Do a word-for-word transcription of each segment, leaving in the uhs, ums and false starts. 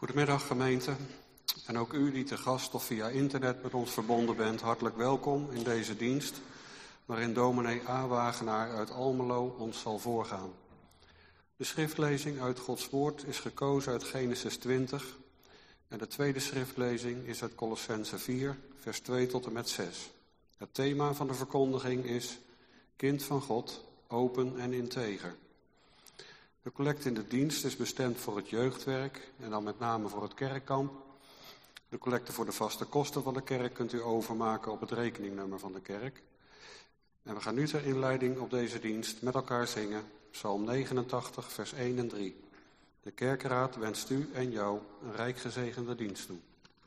Goedemiddag gemeente en ook u die te gast of via internet met ons verbonden bent, hartelijk welkom in deze dienst waarin dominee A. Wagenaar uit Almelo ons zal voorgaan. De schriftlezing uit Gods woord is gekozen uit Genesis twintig en de tweede schriftlezing is uit Kolossenzen vier, vers twee tot en met zes. Het thema van de verkondiging is Kind van God, open en integer. De collect in de dienst is bestemd voor het jeugdwerk en dan met name voor het kerkkamp. De collecte voor de vaste kosten van de kerk kunt u overmaken op het rekeningnummer van de kerk. En we gaan nu ter inleiding op deze dienst met elkaar zingen Psalm negenentachtig, vers één en drie. De kerkenraad wenst u en jou een rijk gezegende dienst toe.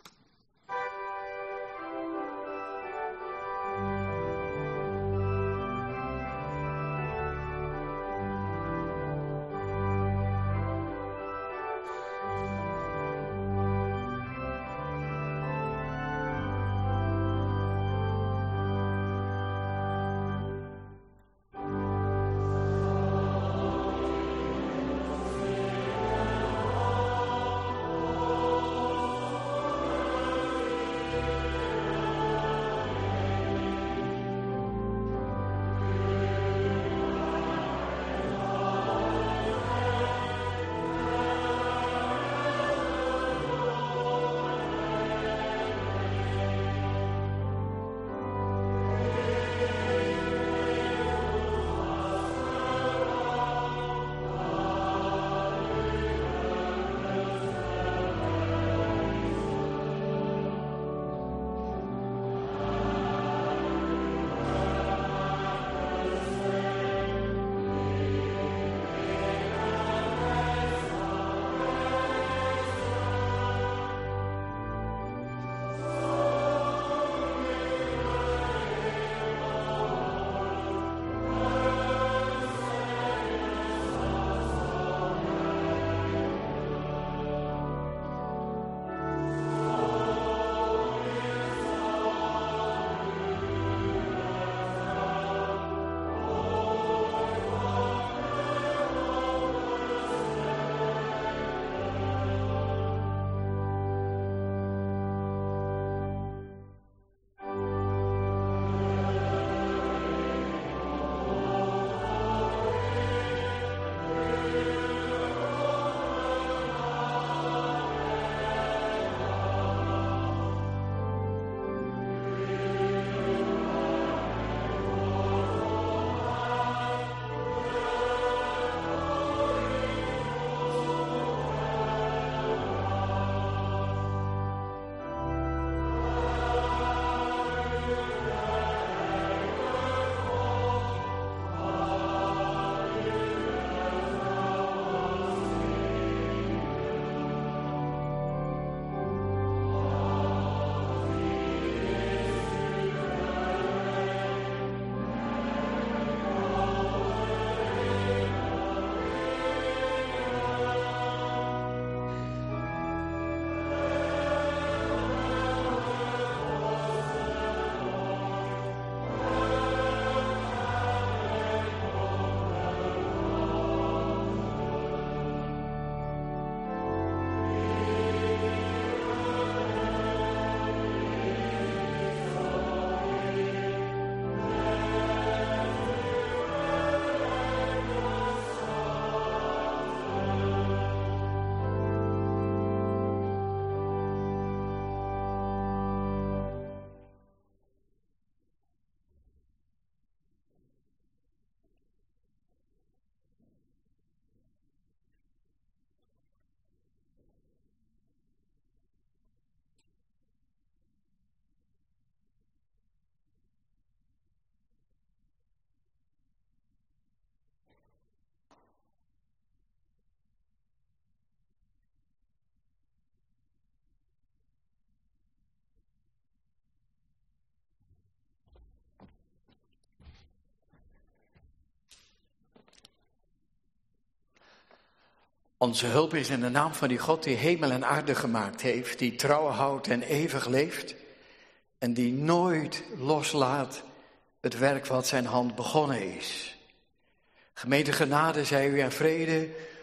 Onze hulp is in de naam van die God die hemel en aarde gemaakt heeft, die trouw houdt en eeuwig leeft en die nooit loslaat het werk wat zijn hand begonnen is. Gemeente genade zij u en vrede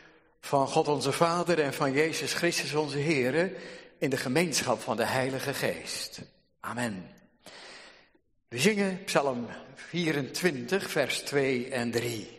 van God onze Vader en van Jezus Christus onze Heer in de gemeenschap van de Heilige Geest. Amen. We zingen Psalm vierentwintig, vers twee en drie.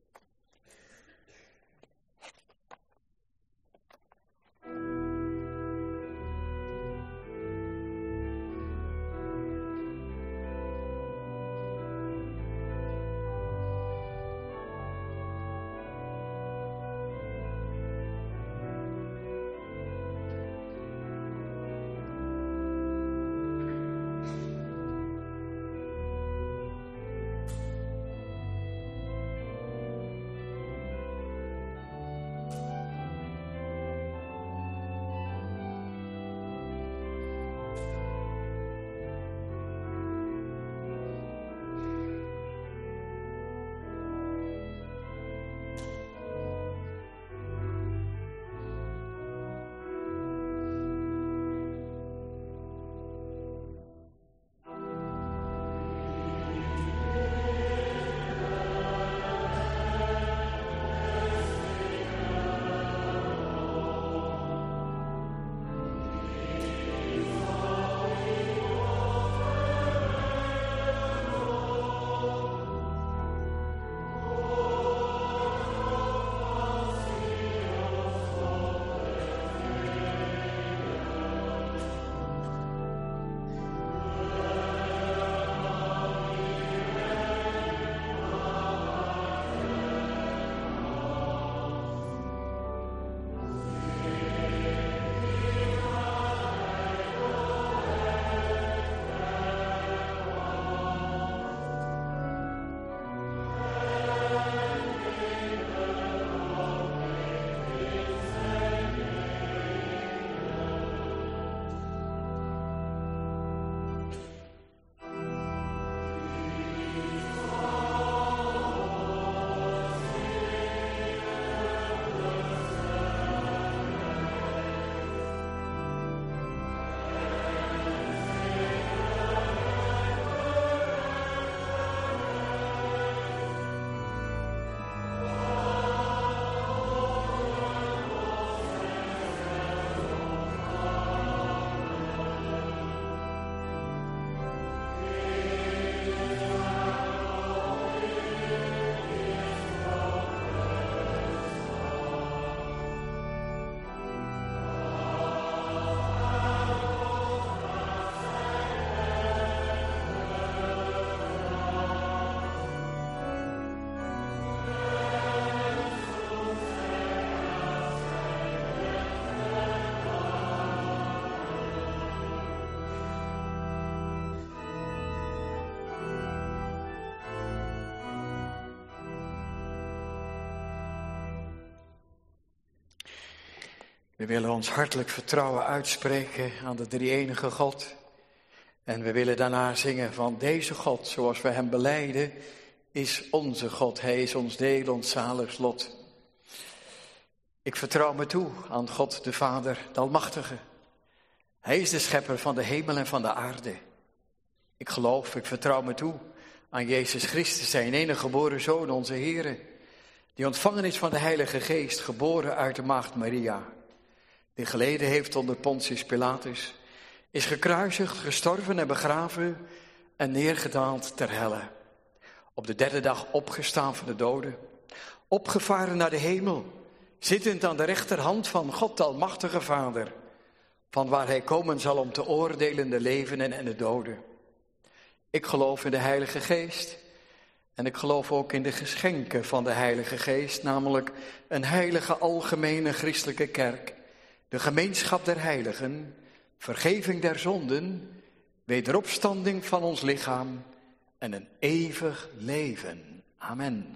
We willen ons hartelijk vertrouwen uitspreken aan de drie-enige God. En we willen daarna zingen van deze God, zoals we hem belijden, is onze God. Hij is ons deel, ons zalig lot. Ik vertrouw me toe aan God de Vader, de Almachtige. Hij is de schepper van de hemel en van de aarde. Ik geloof, ik vertrouw me toe aan Jezus Christus, zijn enige geboren Zoon, onze Heere, die ontvangen is van de Heilige Geest, geboren uit de maagd Maria, die geleden heeft onder Pontius Pilatus, is gekruisigd, gestorven en begraven en neergedaald ter helle. Op de derde dag opgestaan van de doden, opgevaren naar de hemel, zittend aan de rechterhand van God de Almachtige Vader, van waar hij komen zal om te oordelen de levenden en de doden. Ik geloof in de Heilige Geest en ik geloof ook in de geschenken van de Heilige Geest, namelijk een heilige algemene christelijke kerk, de gemeenschap der heiligen, vergeving der zonden, wederopstanding van ons lichaam en een eeuwig leven. Amen.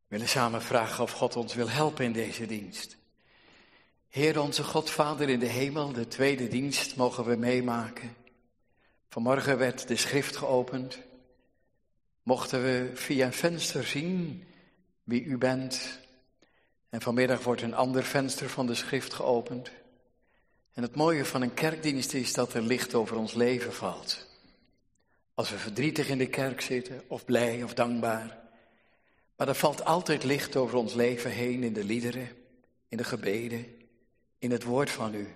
We willen samen vragen of God ons wil helpen in deze dienst. Heer onze God, Vader in de hemel, de tweede dienst mogen we meemaken. Vanmorgen werd de schrift geopend. Mochten we via een venster zien wie u bent. En vanmiddag wordt een ander venster van de schrift geopend. En het mooie van een kerkdienst is dat er licht over ons leven valt. Als we verdrietig in de kerk zitten, of blij of dankbaar. Maar er valt altijd licht over ons leven heen in de liederen, in de gebeden, in het woord van u.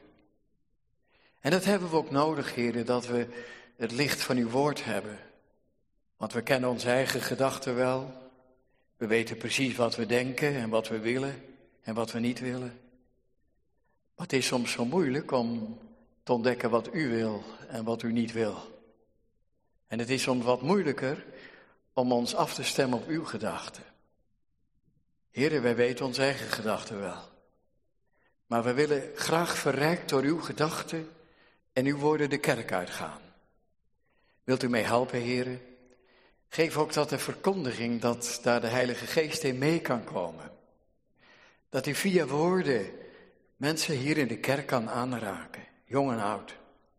En dat hebben we ook nodig, heren, dat we het licht van uw woord hebben. Want we kennen onze eigen gedachten wel. We weten precies wat we denken en wat we willen en wat we niet willen. Maar het is soms zo moeilijk om te ontdekken wat u wil en wat u niet wil. En het is soms wat moeilijker om ons af te stemmen op uw gedachten. Heren, wij weten onze eigen gedachten wel. Maar we willen graag verrijkt door uw gedachten en uw woorden de kerk uitgaan. Wilt u mij helpen, heren? Geef ook dat de verkondiging, dat daar de Heilige Geest in mee kan komen. Dat hij via woorden mensen hier in de kerk kan aanraken, jong en oud.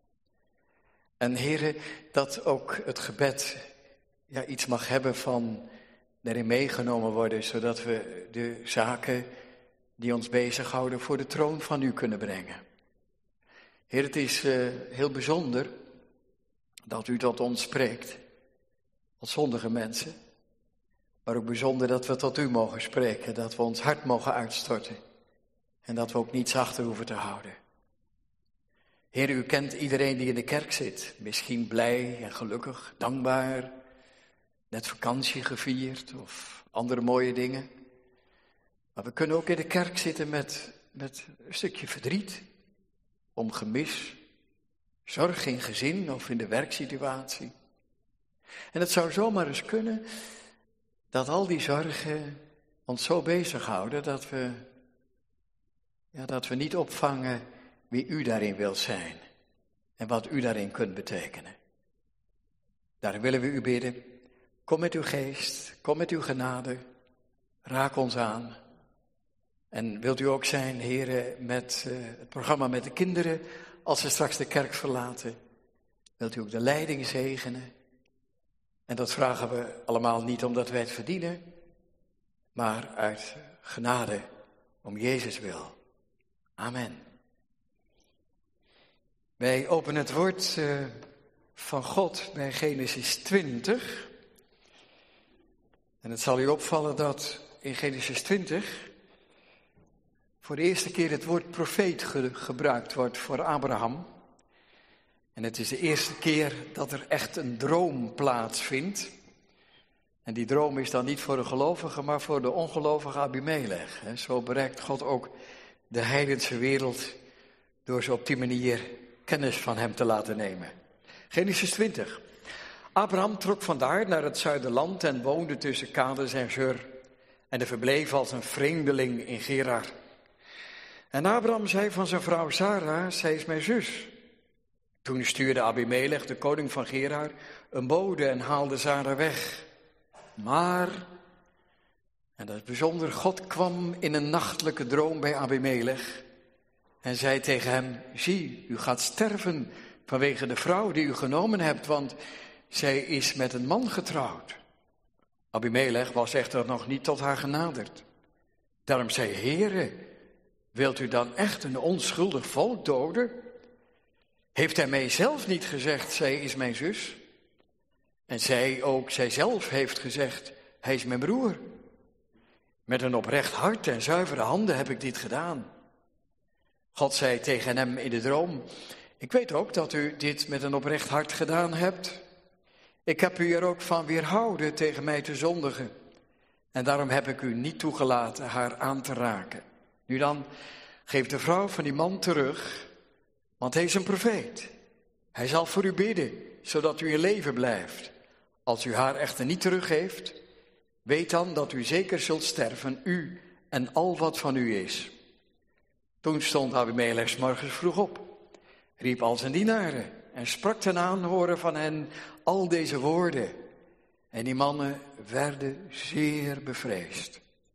En heren, dat ook het gebed ja, iets mag hebben van erin meegenomen worden, zodat we de zaken die ons bezighouden voor de troon van u kunnen brengen. Heer, het is uh, heel bijzonder dat u tot ons spreekt, als zondige mensen. Maar ook bijzonder dat we tot u mogen spreken, dat we ons hart mogen uitstorten. En dat we ook niets achter hoeven te houden. Heer, u kent iedereen die in de kerk zit. Misschien blij en gelukkig, dankbaar, net vakantie gevierd of andere mooie dingen. Maar we kunnen ook in de kerk zitten met, met een stukje verdriet, om gemis, zorg in gezin of in de werksituatie. En het zou zomaar eens kunnen dat al die zorgen ons zo bezighouden dat we, ja, dat we niet opvangen wie u daarin wilt zijn en wat u daarin kunt betekenen. Daar willen we u bidden. Kom met uw geest, kom met uw genade, raak ons aan. En wilt u ook zijn, heren, met uh, het programma met de kinderen, als ze straks de kerk verlaten. Wilt u ook de leiding zegenen. En dat vragen we allemaal niet omdat wij het verdienen, maar uit genade, om Jezus wil. Amen. Wij openen het woord uh, van God bij Genesis twintig. En het zal u opvallen dat in Genesis twintig voor de eerste keer het woord profeet ge- gebruikt wordt voor Abraham. En het is de eerste keer dat er echt een droom plaatsvindt. En die droom is dan niet voor de gelovige, maar voor de ongelovige Abimelech. Zo bereikt God ook de heidense wereld door ze op die manier kennis van hem te laten nemen. Genesis twintig. Abraham trok vandaar naar het zuiderland en woonde tussen Kades en Zur. En hij verbleef als een vreemdeling in Gerar. En Abraham zei van zijn vrouw Sarah, zij is mijn zus. Toen stuurde Abimelech, de koning van Gerar, een bode en haalde Sarah weg. Maar, en dat is bijzonder, God kwam in een nachtelijke droom bij Abimelech en zei tegen hem, zie, u gaat sterven vanwege de vrouw die u genomen hebt, want zij is met een man getrouwd. Abimelech was echter nog niet tot haar genaderd. Daarom zei, Heere, wilt u dan echt een onschuldig volk doden? Heeft hij mij zelf niet gezegd, zij is mijn zus? En zij ook, zij zelf heeft gezegd, hij is mijn broer. Met een oprecht hart en zuivere handen heb ik dit gedaan. God zei tegen hem in de droom, ik weet ook dat u dit met een oprecht hart gedaan hebt. Ik heb u er ook van weerhouden tegen mij te zondigen. En daarom heb ik u niet toegelaten haar aan te raken. Nu dan, geef de vrouw van die man terug, want hij is een profeet. Hij zal voor u bidden, zodat u in leven blijft. Als u haar echter niet teruggeeft, weet dan dat u zeker zult sterven, u en al wat van u is. Toen stond Abimelech 's morgens vroeg op, riep al zijn dienaren en sprak ten aanhoren van hen al deze woorden. En die mannen werden zeer bevreesd.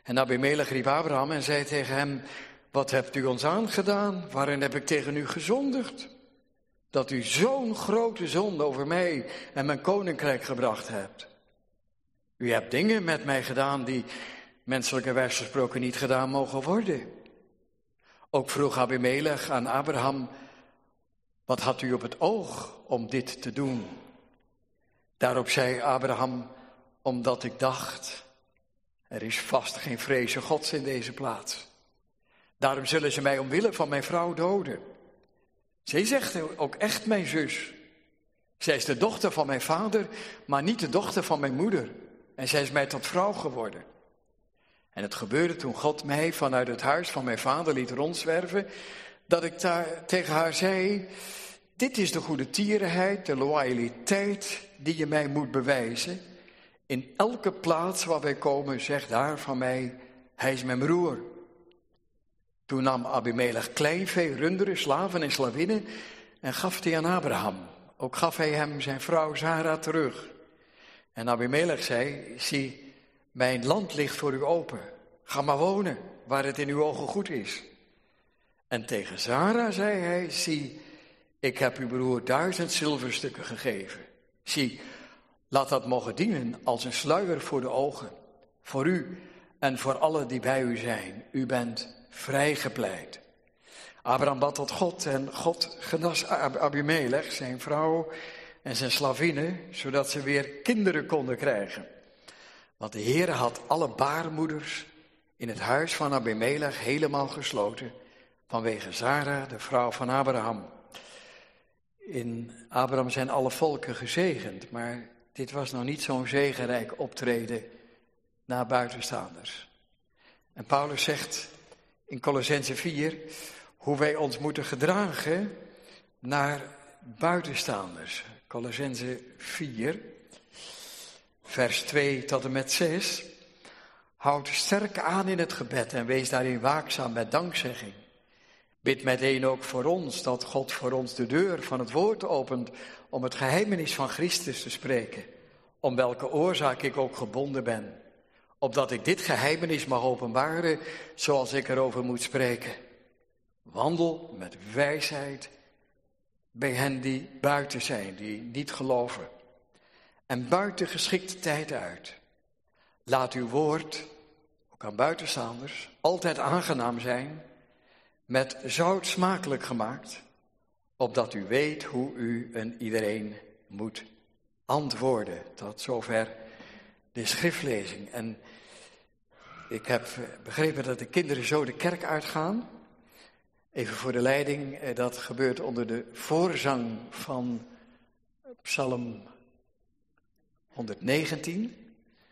En Abimelech riep Abraham en zei tegen hem, wat hebt u ons aangedaan? Waarin heb ik tegen u gezondigd? Dat u zo'n grote zonde over mij en mijn koninkrijk gebracht hebt. U hebt dingen met mij gedaan die menselijkerwijs gesproken niet gedaan mogen worden. Ook vroeg Abimelech aan Abraham, wat had u op het oog om dit te doen? Daarop zei Abraham, omdat ik dacht, er is vast geen vreze Gods in deze plaats. Daarom zullen ze mij omwille van mijn vrouw doden. Zij zegt ook echt mijn zus. Zij is de dochter van mijn vader, maar niet de dochter van mijn moeder. En zij is mij tot vrouw geworden. En het gebeurde toen God mij vanuit het huis van mijn vader liet rondzwerven, dat ik daar tegen haar zei, dit is de goede tierenheid, de loyaliteit die je mij moet bewijzen. In elke plaats waar wij komen, zegt daar van mij, hij is mijn broer. Toen nam Abimelech kleinvee, runderen, slaven en slavinnen en gaf die aan Abraham. Ook gaf hij hem zijn vrouw Sarah terug. En Abimelech zei, zie, mijn land ligt voor u open. Ga maar wonen, waar het in uw ogen goed is. En tegen Sarah zei hij, zie, ik heb uw broer duizend zilverstukken gegeven. Zie, laat dat mogen dienen als een sluier voor de ogen. Voor u en voor allen die bij u zijn. U bent vrijgepleit. Abraham bad tot God en God genas Abimelech, zijn vrouw en zijn slavinnen, zodat ze weer kinderen konden krijgen. Want de Heere had alle baarmoeders in het huis van Abimelech helemaal gesloten, vanwege Sarah, de vrouw van Abraham. In Abraham zijn alle volken gezegend, maar dit was nog niet zo'n zegenrijk optreden naar buitenstaanders. En Paulus zegt in Colossenzen vier hoe wij ons moeten gedragen naar buitenstaanders. Colossenzen vier, vers twee tot en met zes. Houd sterk aan in het gebed en wees daarin waakzaam met dankzegging. Bid meteen ook voor ons, dat God voor ons de deur van het woord opent om het geheimenis van Christus te spreken, om welke oorzaak ik ook gebonden ben, opdat ik dit geheimenis mag openbaren zoals ik erover moet spreken. Wandel met wijsheid bij hen die buiten zijn, die niet geloven. En buiten geschikte tijd uit. Laat uw woord, ook aan buitenstaanders, altijd aangenaam zijn, met zout smakelijk gemaakt, opdat u weet hoe u en iedereen moet antwoorden. Tot zover de schriftlezing. En ik heb begrepen dat de kinderen zo de kerk uitgaan. Even voor de leiding, dat gebeurt onder de voorzang van Psalm honderdnegentien.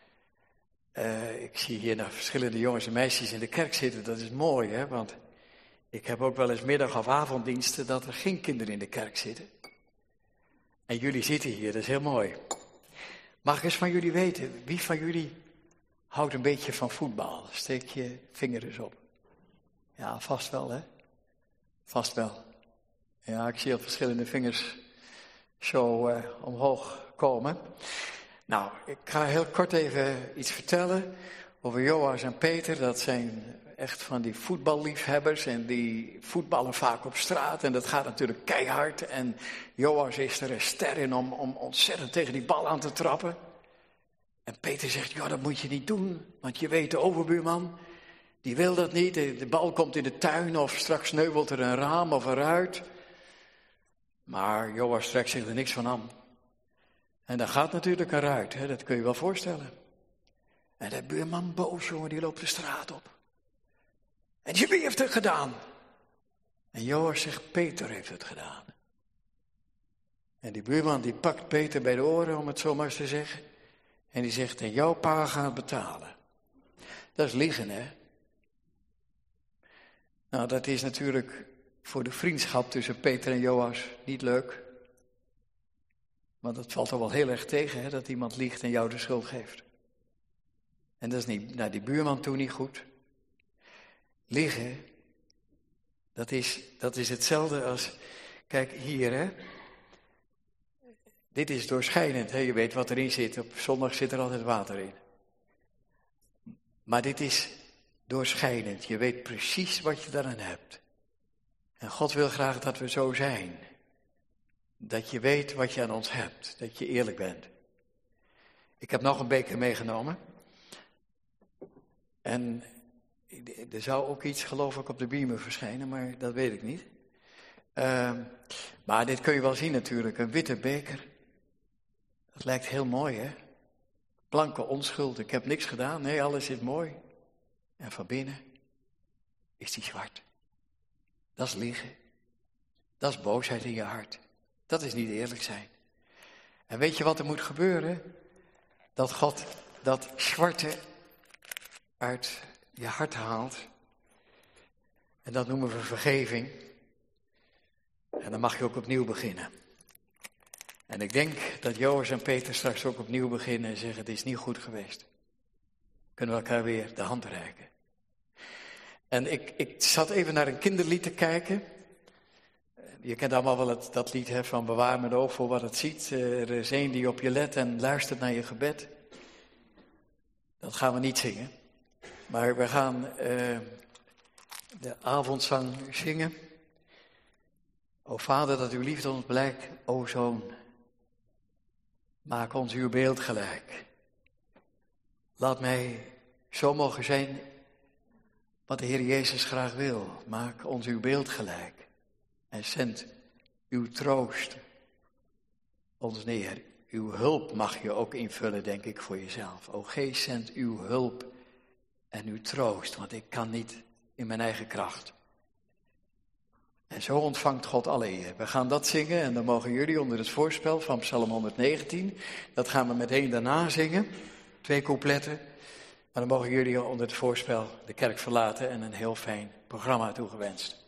Uh, ik zie hier naar verschillende jongens en meisjes in de kerk zitten, dat is mooi, hè, want ik heb ook wel eens middag- of avonddiensten dat er geen kinderen in de kerk zitten. En jullie zitten hier, dat is heel mooi. Mag ik eens van jullie weten, wie van jullie houdt een beetje van voetbal? Steek je vinger eens op. Ja, vast wel, hè? Vast wel. Ja, ik zie al verschillende vingers zo uh, omhoog komen. Nou, ik ga heel kort even iets vertellen over Joas en Peter. Dat zijn echt van die voetballiefhebbers en die voetballen vaak op straat. En dat gaat natuurlijk keihard. En Joas is er een ster in om, om ontzettend tegen die bal aan te trappen. En Peter zegt, ja, dat moet je niet doen. Want je weet, de overbuurman, die wil dat niet. De, de bal komt in de tuin of straks sneuvelt er een raam of een ruit. Maar Joas trekt zich er niks van aan. En dan gaat natuurlijk een ruit, hè, dat kun je wel voorstellen. En de buurman boos, jongen, die loopt de straat op. En wie heeft het gedaan? En Joas zegt, Peter heeft het gedaan. En die buurman die pakt Peter bij de oren, om het zo maar eens te zeggen. En die zegt, en jouw pa gaat betalen. Dat is liegen, hè? Nou, dat is natuurlijk voor de vriendschap tussen Peter en Joas niet leuk. Want het valt er wel heel erg tegen, hè, dat iemand liegt en jou de schuld geeft. En dat is niet, naar die buurman toe niet goed. Liegen, dat is, dat is hetzelfde als, kijk hier, hè. Dit is doorschijnend, hè? Je weet wat erin zit. Op zondag zit er altijd water in. Maar dit is doorschijnend. Je weet precies wat je daaraan hebt. En God wil graag dat we zo zijn. Dat je weet wat je aan ons hebt. Dat je eerlijk bent. Ik heb nog een beker meegenomen. En er zou ook iets, geloof ik, op de beamer verschijnen, maar dat weet ik niet. Uh, maar dit kun je wel zien natuurlijk, een witte beker. Dat lijkt heel mooi, hè? Blanke onschuld, ik heb niks gedaan, nee, alles is mooi. En van binnen is die zwart. Dat is liegen. Dat is boosheid in je hart. Dat is niet eerlijk zijn. En weet je wat er moet gebeuren? Dat God dat zwarte uit je hart haalt. En dat noemen we vergeving. En dan mag je ook opnieuw beginnen. En ik denk dat Joas en Peter straks ook opnieuw beginnen en zeggen, het is niet goed geweest. Kunnen we elkaar weer de hand reiken. En ik, ik zat even naar een kinderlied te kijken. Je kent allemaal wel het, dat lied hè, van bewaar mijn oog voor wat het ziet. Er is één die op je let en luistert naar je gebed. Dat gaan we niet zingen. Maar we gaan uh, de avondzang zingen. O Vader, dat uw liefde ons blijkt, o Zoon. Maak ons uw beeld gelijk. Laat mij zo mogen zijn wat de Heer Jezus graag wil. Maak ons uw beeld gelijk. En zend uw troost ons neer. Uw hulp mag je ook invullen, denk ik, voor jezelf. O Geest, zend uw hulp en uw troost, want ik kan niet in mijn eigen kracht. En zo ontvangt God alle eer. We gaan dat zingen en dan mogen jullie onder het voorspel van Psalm honderdnegentien, dat gaan we meteen daarna zingen, twee coupletten. Maar dan mogen jullie onder het voorspel de kerk verlaten en een heel fijn programma toegewenst.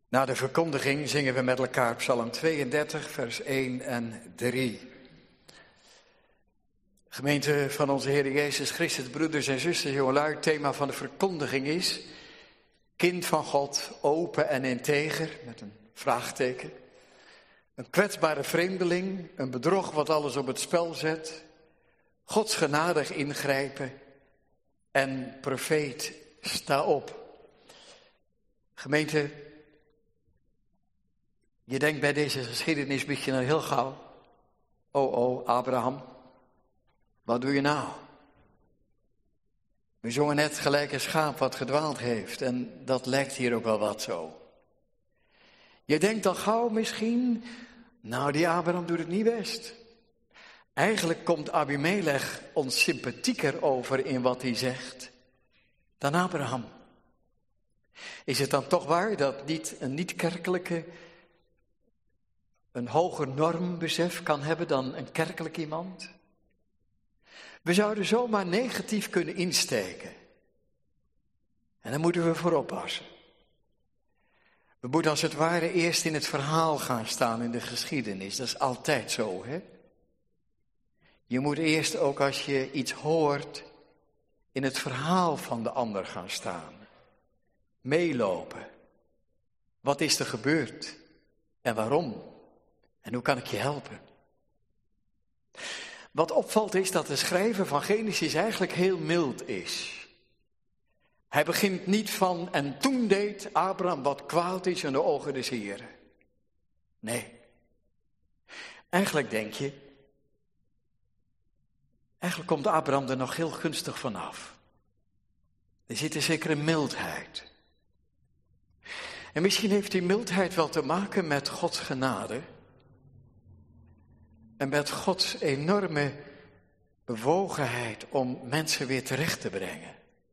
Na de verkondiging zingen we met elkaar Psalm tweeëndertig, vers één en drie. Gemeente van onze Heer Jezus Christus, broeders en zusters, jongelui, het thema van de verkondiging is kind van God, open en integer, met een vraagteken. Een kwetsbare vreemdeling, een bedrog wat alles op het spel zet, Gods genadig ingrijpen en profeet, sta op. Gemeente, je denkt bij deze geschiedenis misschien al heel gauw, oh oh, Abraham, wat doe je nou? We zongen net gelijk een schaap wat gedwaald heeft en dat lijkt hier ook wel wat zo. Je denkt al gauw misschien, nou die Abraham doet het niet best. Eigenlijk komt Abimelech ons sympathieker over in wat hij zegt dan Abraham. Is het dan toch waar dat niet een niet-kerkelijke een hoger normbesef kan hebben dan een kerkelijk iemand? We zouden zomaar negatief kunnen insteken. En daar moeten we voor oppassen. We moeten als het ware eerst in het verhaal gaan staan in de geschiedenis. Dat is altijd zo, hè? Je moet eerst ook als je iets hoort in het verhaal van de ander gaan staan. Meelopen. Wat is er gebeurd? En waarom? En hoe kan ik je helpen? Wat opvalt is dat de schrijver van Genesis eigenlijk heel mild is. Hij begint niet van en toen deed Abraham wat kwaad is in de ogen des Heren. Nee. Eigenlijk denk je, eigenlijk komt Abraham er nog heel gunstig vanaf. Er zit een zekere mildheid. En misschien heeft die mildheid wel te maken met Gods genade. En met Gods enorme bewogenheid om mensen weer terecht te brengen.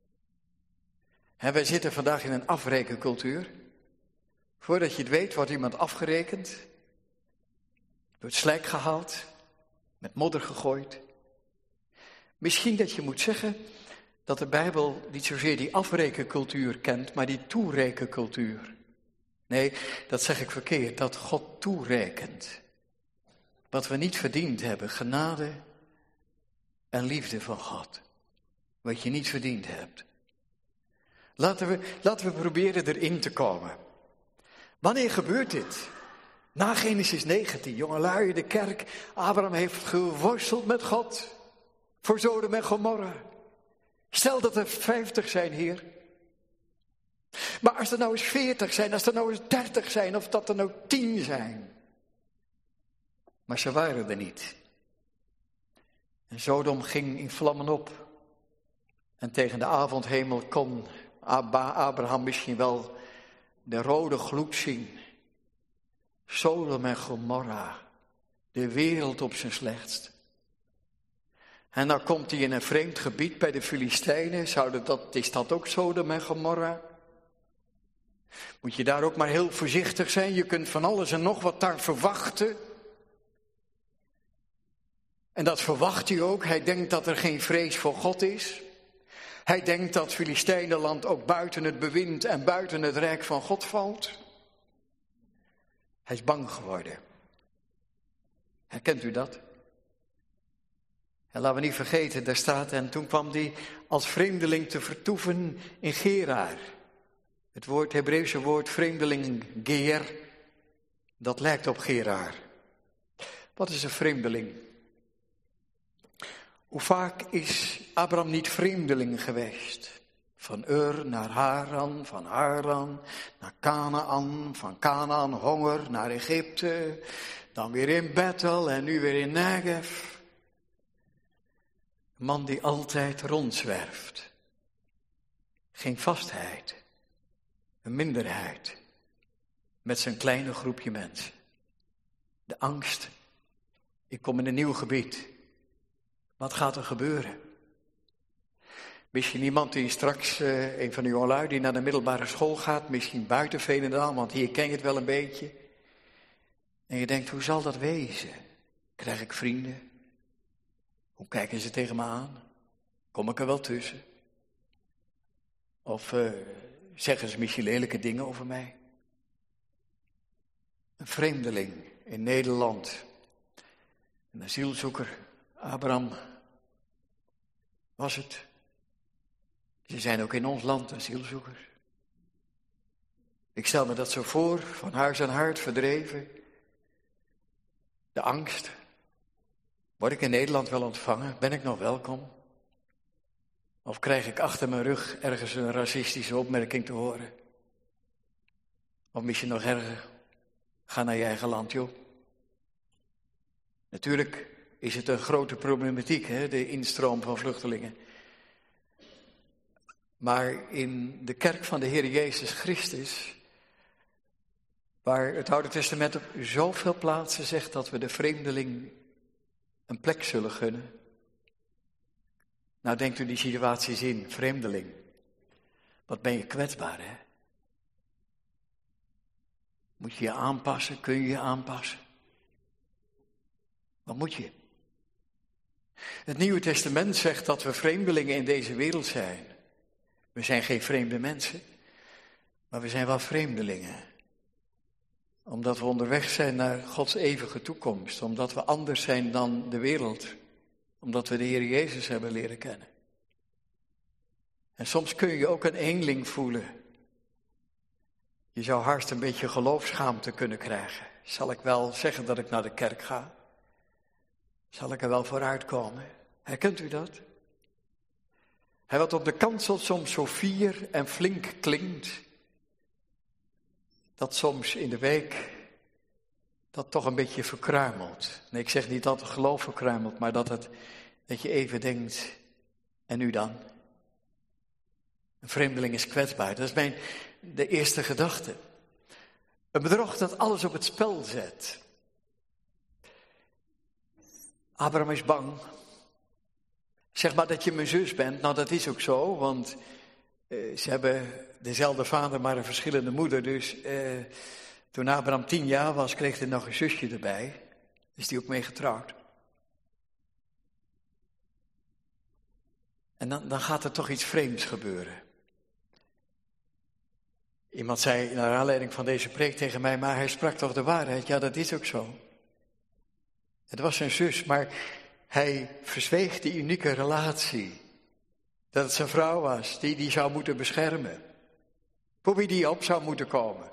En wij zitten vandaag in een afrekencultuur. Voordat je het weet wordt iemand afgerekend. Door het slijk gehaald. Met modder gegooid. Misschien dat je moet zeggen dat de Bijbel niet zozeer die afrekencultuur kent, maar die toerekencultuur. Nee, dat zeg ik verkeerd, dat God toerekent. Wat we niet verdiend hebben, genade en liefde van God. Wat je niet verdiend hebt. Laten we, laten we proberen erin te komen. Wanneer gebeurt dit? Na Genesis negentien, jongelui, de kerk. Abraham heeft geworsteld met God. Voor Sodom en Gomorra. Stel dat er vijftig zijn, Heer. Maar als er nou eens veertig zijn, als er nou eens dertig zijn, of dat er nou tien zijn. Maar ze waren er niet. En Sodom ging in vlammen op. En tegen de avondhemel kon Abraham misschien wel de rode gloed zien. Sodom en Gomorra, de wereld op zijn slechtst. En dan komt hij in een vreemd gebied bij de Filistijnen. Zouden dat, is dat ook Sodom en Gomorra? Moet je daar ook maar heel voorzichtig zijn. Je kunt van alles en nog wat daar verwachten. En dat verwacht hij ook. Hij denkt dat er geen vrees voor God is. Hij denkt dat Filistijnenland ook buiten het bewind en buiten het rijk van God valt. Hij is bang geworden. Herkent u dat? En laten we niet vergeten, daar staat, en toen kwam hij als vreemdeling te vertoeven in Gerar. Het woord, Hebreeuwse woord vreemdeling, ger, dat lijkt op Gerar. Wat is een vreemdeling? Hoe vaak is Abraham niet vreemdeling geweest? Van Ur naar Haran, van Haran naar Kanaan, van Kanaan honger naar Egypte, dan weer in Bethel en nu weer in Negev. Een man die altijd rondzwerft. Geen vastheid, een minderheid, met zijn kleine groepje mensen. De angst, ik kom in een nieuw gebied. Wat gaat er gebeuren? Misschien iemand die straks, uh, een van de jongelui die naar de middelbare school gaat, misschien buiten Veenendaal, want hier ken je het wel een beetje. En je denkt, hoe zal dat wezen? Krijg ik vrienden? Hoe kijken ze tegen me aan? Kom ik er wel tussen? Of uh, zeggen ze misschien lelijke dingen over mij? Een vreemdeling in Nederland. Een asielzoeker. Abraham was het. Ze zijn ook in ons land asielzoekers. Ik stel me dat zo voor, van huis aan hart verdreven. De angst. Word ik in Nederland wel ontvangen? Ben ik nog welkom? Of krijg ik achter mijn rug ergens een racistische opmerking te horen? Of misschien nog erger, ga naar je eigen land, joh. Natuurlijk is het een grote problematiek, hè, de instroom van vluchtelingen. Maar in de kerk van de Heer Jezus Christus, waar het Oude Testament op zoveel plaatsen zegt dat we de vreemdeling een plek zullen gunnen. Nou, denkt u die situaties in, vreemdeling. Wat ben je kwetsbaar, hè? Moet je je aanpassen? Kun je je aanpassen? Wat moet je? Het Nieuwe Testament zegt dat we vreemdelingen in deze wereld zijn. We zijn geen vreemde mensen, maar we zijn wel vreemdelingen. Omdat we onderweg zijn naar Gods eeuwige toekomst. Omdat we anders zijn dan de wereld. Omdat we de Heer Jezus hebben leren kennen. En soms kun je ook een eenling voelen. Je zou haast een beetje geloofschaamte kunnen krijgen. Zal ik wel zeggen dat ik naar de kerk ga? Zal ik er wel vooruit komen? Herkent u dat? Hij wat op de kansel soms zo fier en flink klinkt. Dat soms in de week dat toch een beetje verkruimelt. Nee, ik zeg niet dat het geloof verkruimelt, maar dat, het, dat je even denkt, en nu dan? Een vreemdeling is kwetsbaar. Dat is mijn de eerste gedachte. Een bedrog dat alles op het spel zet. Abraham is bang. Zeg maar dat je mijn zus bent. Nou, dat is ook zo, want uh, ze hebben dezelfde vader, maar een verschillende moeder. Dus uh, toen Abraham tien jaar was, kreeg hij nog een zusje erbij. Is die ook mee getrouwd. En dan, dan gaat er toch iets vreemds gebeuren. Iemand zei naar aanleiding van deze preek tegen mij, maar hij sprak toch de waarheid? Ja, dat is ook zo. Het was zijn zus, maar hij verzweeg die unieke relatie. Dat het zijn vrouw was, die die zou moeten beschermen. Voor wie die op zou moeten komen.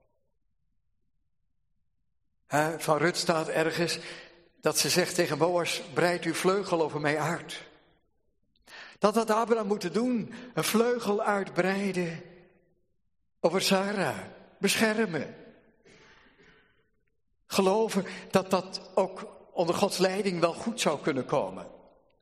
Van Rut staat ergens dat ze zegt tegen Boas, breid uw vleugel over mij uit. Dat had Abraham moeten doen, een vleugel uitbreiden over Sarah, beschermen. Geloven dat dat ook onder Gods leiding wel goed zou kunnen komen.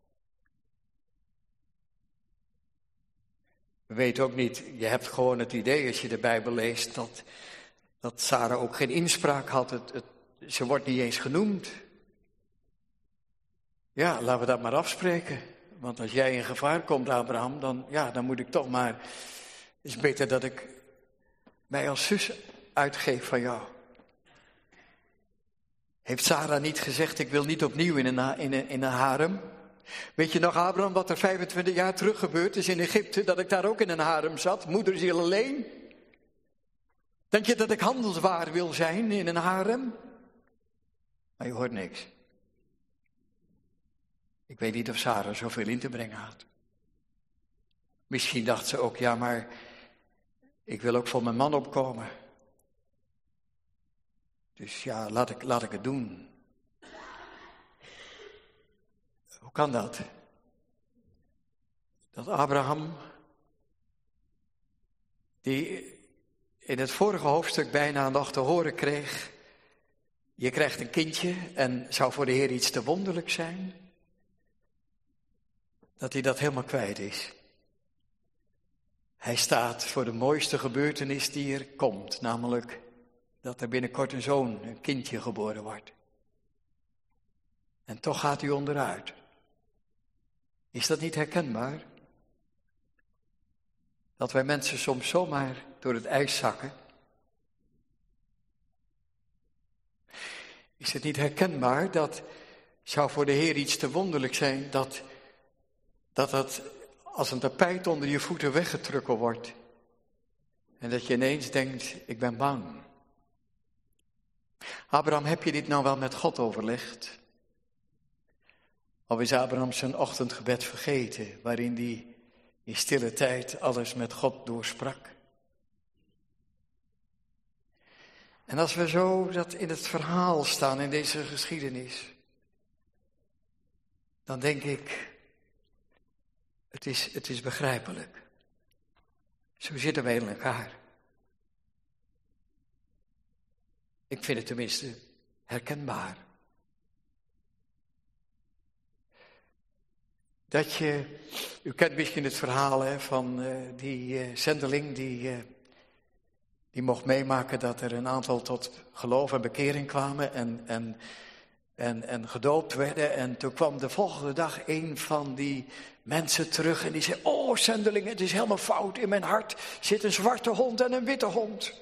We weten ook niet, je hebt gewoon het idee als je de Bijbel leest, dat, dat Sarah ook geen inspraak had. Het, het, ze wordt niet eens genoemd. Ja, laten we dat maar afspreken. Want als jij in gevaar komt, Abraham, dan, ja, dan moet ik toch maar... Het is beter dat ik mij als zus uitgeef van jou. Heeft Sarah niet gezegd, ik wil niet opnieuw in een, in een, in een harem? Weet je nog, Abraham, wat er vijfentwintig jaar terug gebeurd is in Egypte, dat ik daar ook in een harem zat, moederziel alleen? Denk je dat ik handelswaar wil zijn in een harem? Maar je hoort niks. Ik weet niet of Sarah zoveel in te brengen had. Misschien dacht ze ook, ja, maar ik wil ook voor mijn man opkomen. Dus ja, laat ik, laat ik het doen. Hoe kan dat? Dat Abraham, die in het vorige hoofdstuk bijna nog te horen kreeg, je krijgt een kindje en zou voor de Heer iets te wonderlijk zijn, dat hij dat helemaal kwijt is. Hij staat voor de mooiste gebeurtenis die er komt, namelijk dat er binnenkort een zoon, een kindje geboren wordt. En toch gaat hij onderuit. Is dat niet herkenbaar? Dat wij mensen soms zomaar door het ijs zakken. Is het niet herkenbaar dat, zou voor de Heer iets te wonderlijk zijn, dat dat het als een tapijt onder je voeten weggetrokken wordt. En dat je ineens denkt, ik ben bang. Abraham, heb je dit nou wel met God overlegd? Of is Abraham zijn ochtendgebed vergeten, waarin hij in stille tijd alles met God doorsprak? En als we zo dat in het verhaal staan, in deze geschiedenis, dan denk ik, het is, het is begrijpelijk. Zo zitten wij in elkaar. Ik vind het tenminste herkenbaar. Dat je, u kent misschien het verhaal hè, van uh, die uh, zendeling die, uh, die mocht meemaken dat er een aantal tot geloof en bekering kwamen en, en, en, en gedoopt werden. En toen kwam de volgende dag een van die mensen terug en die zei, oh zendeling, het is helemaal fout, in mijn hart zit een zwarte hond en een witte hond.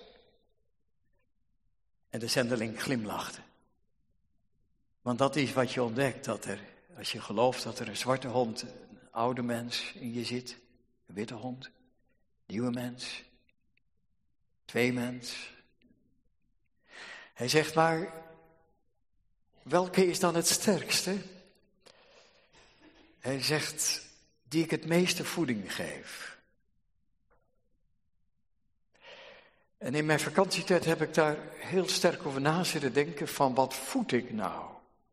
En de zendeling glimlachte. Want dat is wat je ontdekt, dat er, als je gelooft dat er een zwarte hond, een oude mens in je zit, een witte hond, nieuwe mens, twee mens. Hij zegt maar, welke is dan het sterkste? Hij zegt, die ik het meeste voeding geef. En in mijn vakantietijd heb ik daar heel sterk over na zitten denken van wat voed ik nou?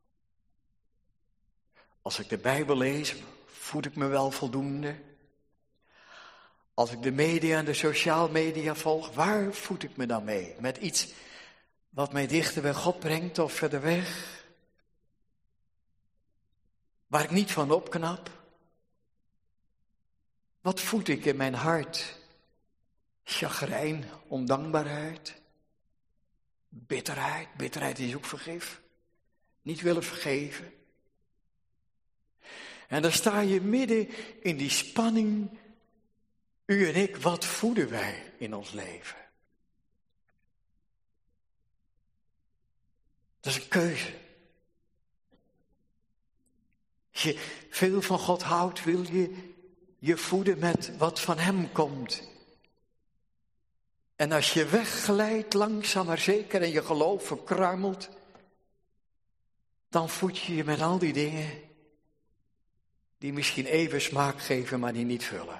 Als ik de Bijbel lees, voed ik me wel voldoende? Als ik de media en de sociale media volg, waar voed ik me dan mee? Met iets wat mij dichter bij God brengt of verder weg? Waar ik niet van opknap? Wat voed ik in mijn hart? Chagrijn, ondankbaarheid, bitterheid. Bitterheid is ook vergif. Niet willen vergeven. En dan sta je midden in die spanning. U en ik, wat voeden wij in ons leven? Dat is een keuze. Als je veel van God houdt, wil je je voeden met wat van Hem komt. En als je wegglijdt, langzaam maar zeker, en je geloof verkruimelt, dan voed je je met al die dingen die misschien even smaak geven, maar die niet vullen.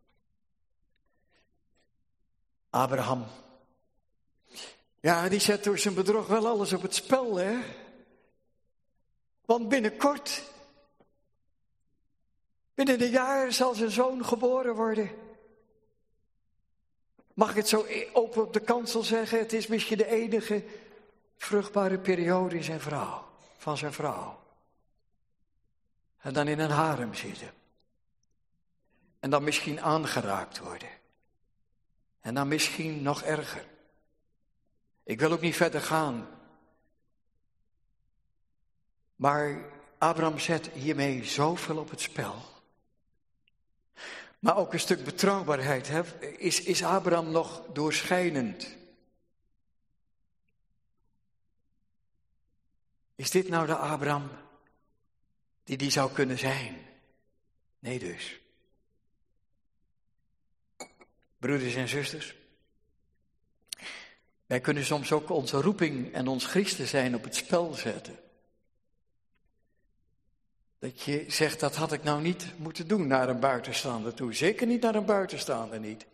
Abraham, ja, die zet door zijn bedrog wel alles op het spel, hè? Want binnenkort, binnen een jaar zal zijn zoon geboren worden. Mag ik het zo open op de kansel zeggen? Het is misschien de enige vruchtbare periode in zijn vrouw, van zijn vrouw. En dan in een harem zitten. En dan misschien aangeraakt worden. En dan misschien nog erger. Ik wil ook niet verder gaan. Maar Abraham zet hiermee zoveel op het spel. Maar ook een stuk betrouwbaarheid. Hè? Is, is Abraham nog doorschijnend? Is dit nou de Abraham die die zou kunnen zijn? Nee dus. Broeders en zusters. Wij kunnen soms ook onze roeping en ons christen zijn op het spel zetten. Dat je zegt, dat had ik nou niet moeten doen naar een buitenstaander toe. Zeker niet naar een buitenstaander niet.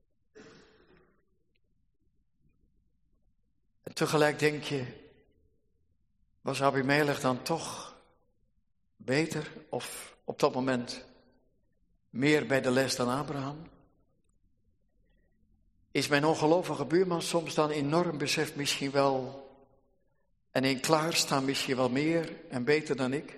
En tegelijk denk je, was Abimelech dan toch beter of op dat moment meer bij de les dan Abraham? Is mijn ongelovige buurman soms dan enorm beseft misschien wel en in klaarstaan misschien wel meer en beter dan ik?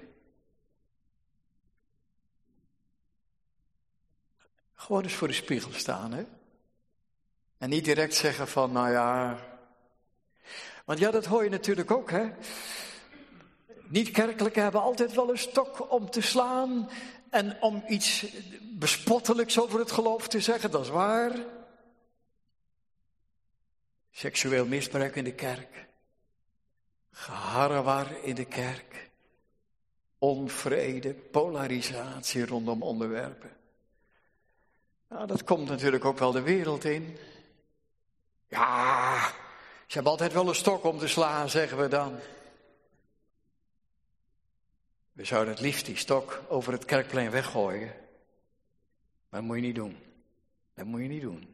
Gewoon eens voor de spiegel staan, hè? En niet direct zeggen van, nou ja. Want ja, dat hoor je natuurlijk ook, hè? Niet-kerkelijken hebben altijd wel een stok om te slaan en om iets bespottelijks over het geloof te zeggen, dat is waar. Seksueel misbruik in de kerk. Geharrewar in de kerk. Onvrede, polarisatie rondom onderwerpen. Nou, dat komt natuurlijk ook wel de wereld in. Ja, Ze hebben altijd wel een stok om te slaan, zeggen we dan. We zouden het liefst die stok over het kerkplein weggooien. Maar dat moet je niet doen. Dat moet je niet doen.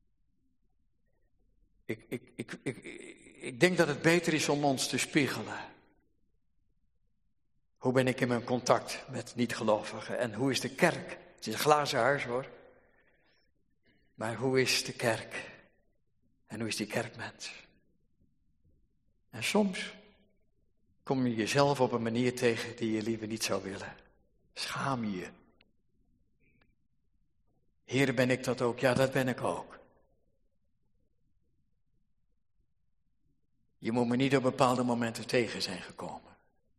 Ik, ik, ik, ik, ik denk dat het beter is om ons te spiegelen. Hoe ben ik in mijn contact met niet-gelovigen? En hoe is de kerk? Het is een glazen huis hoor. Maar hoe is de kerk? En hoe is die kerkmens? En soms kom je jezelf op een manier tegen die je liever niet zou willen. Schaam je. Heer, ben ik dat ook? Ja, dat ben ik ook. Je moet me niet op bepaalde momenten tegen zijn gekomen.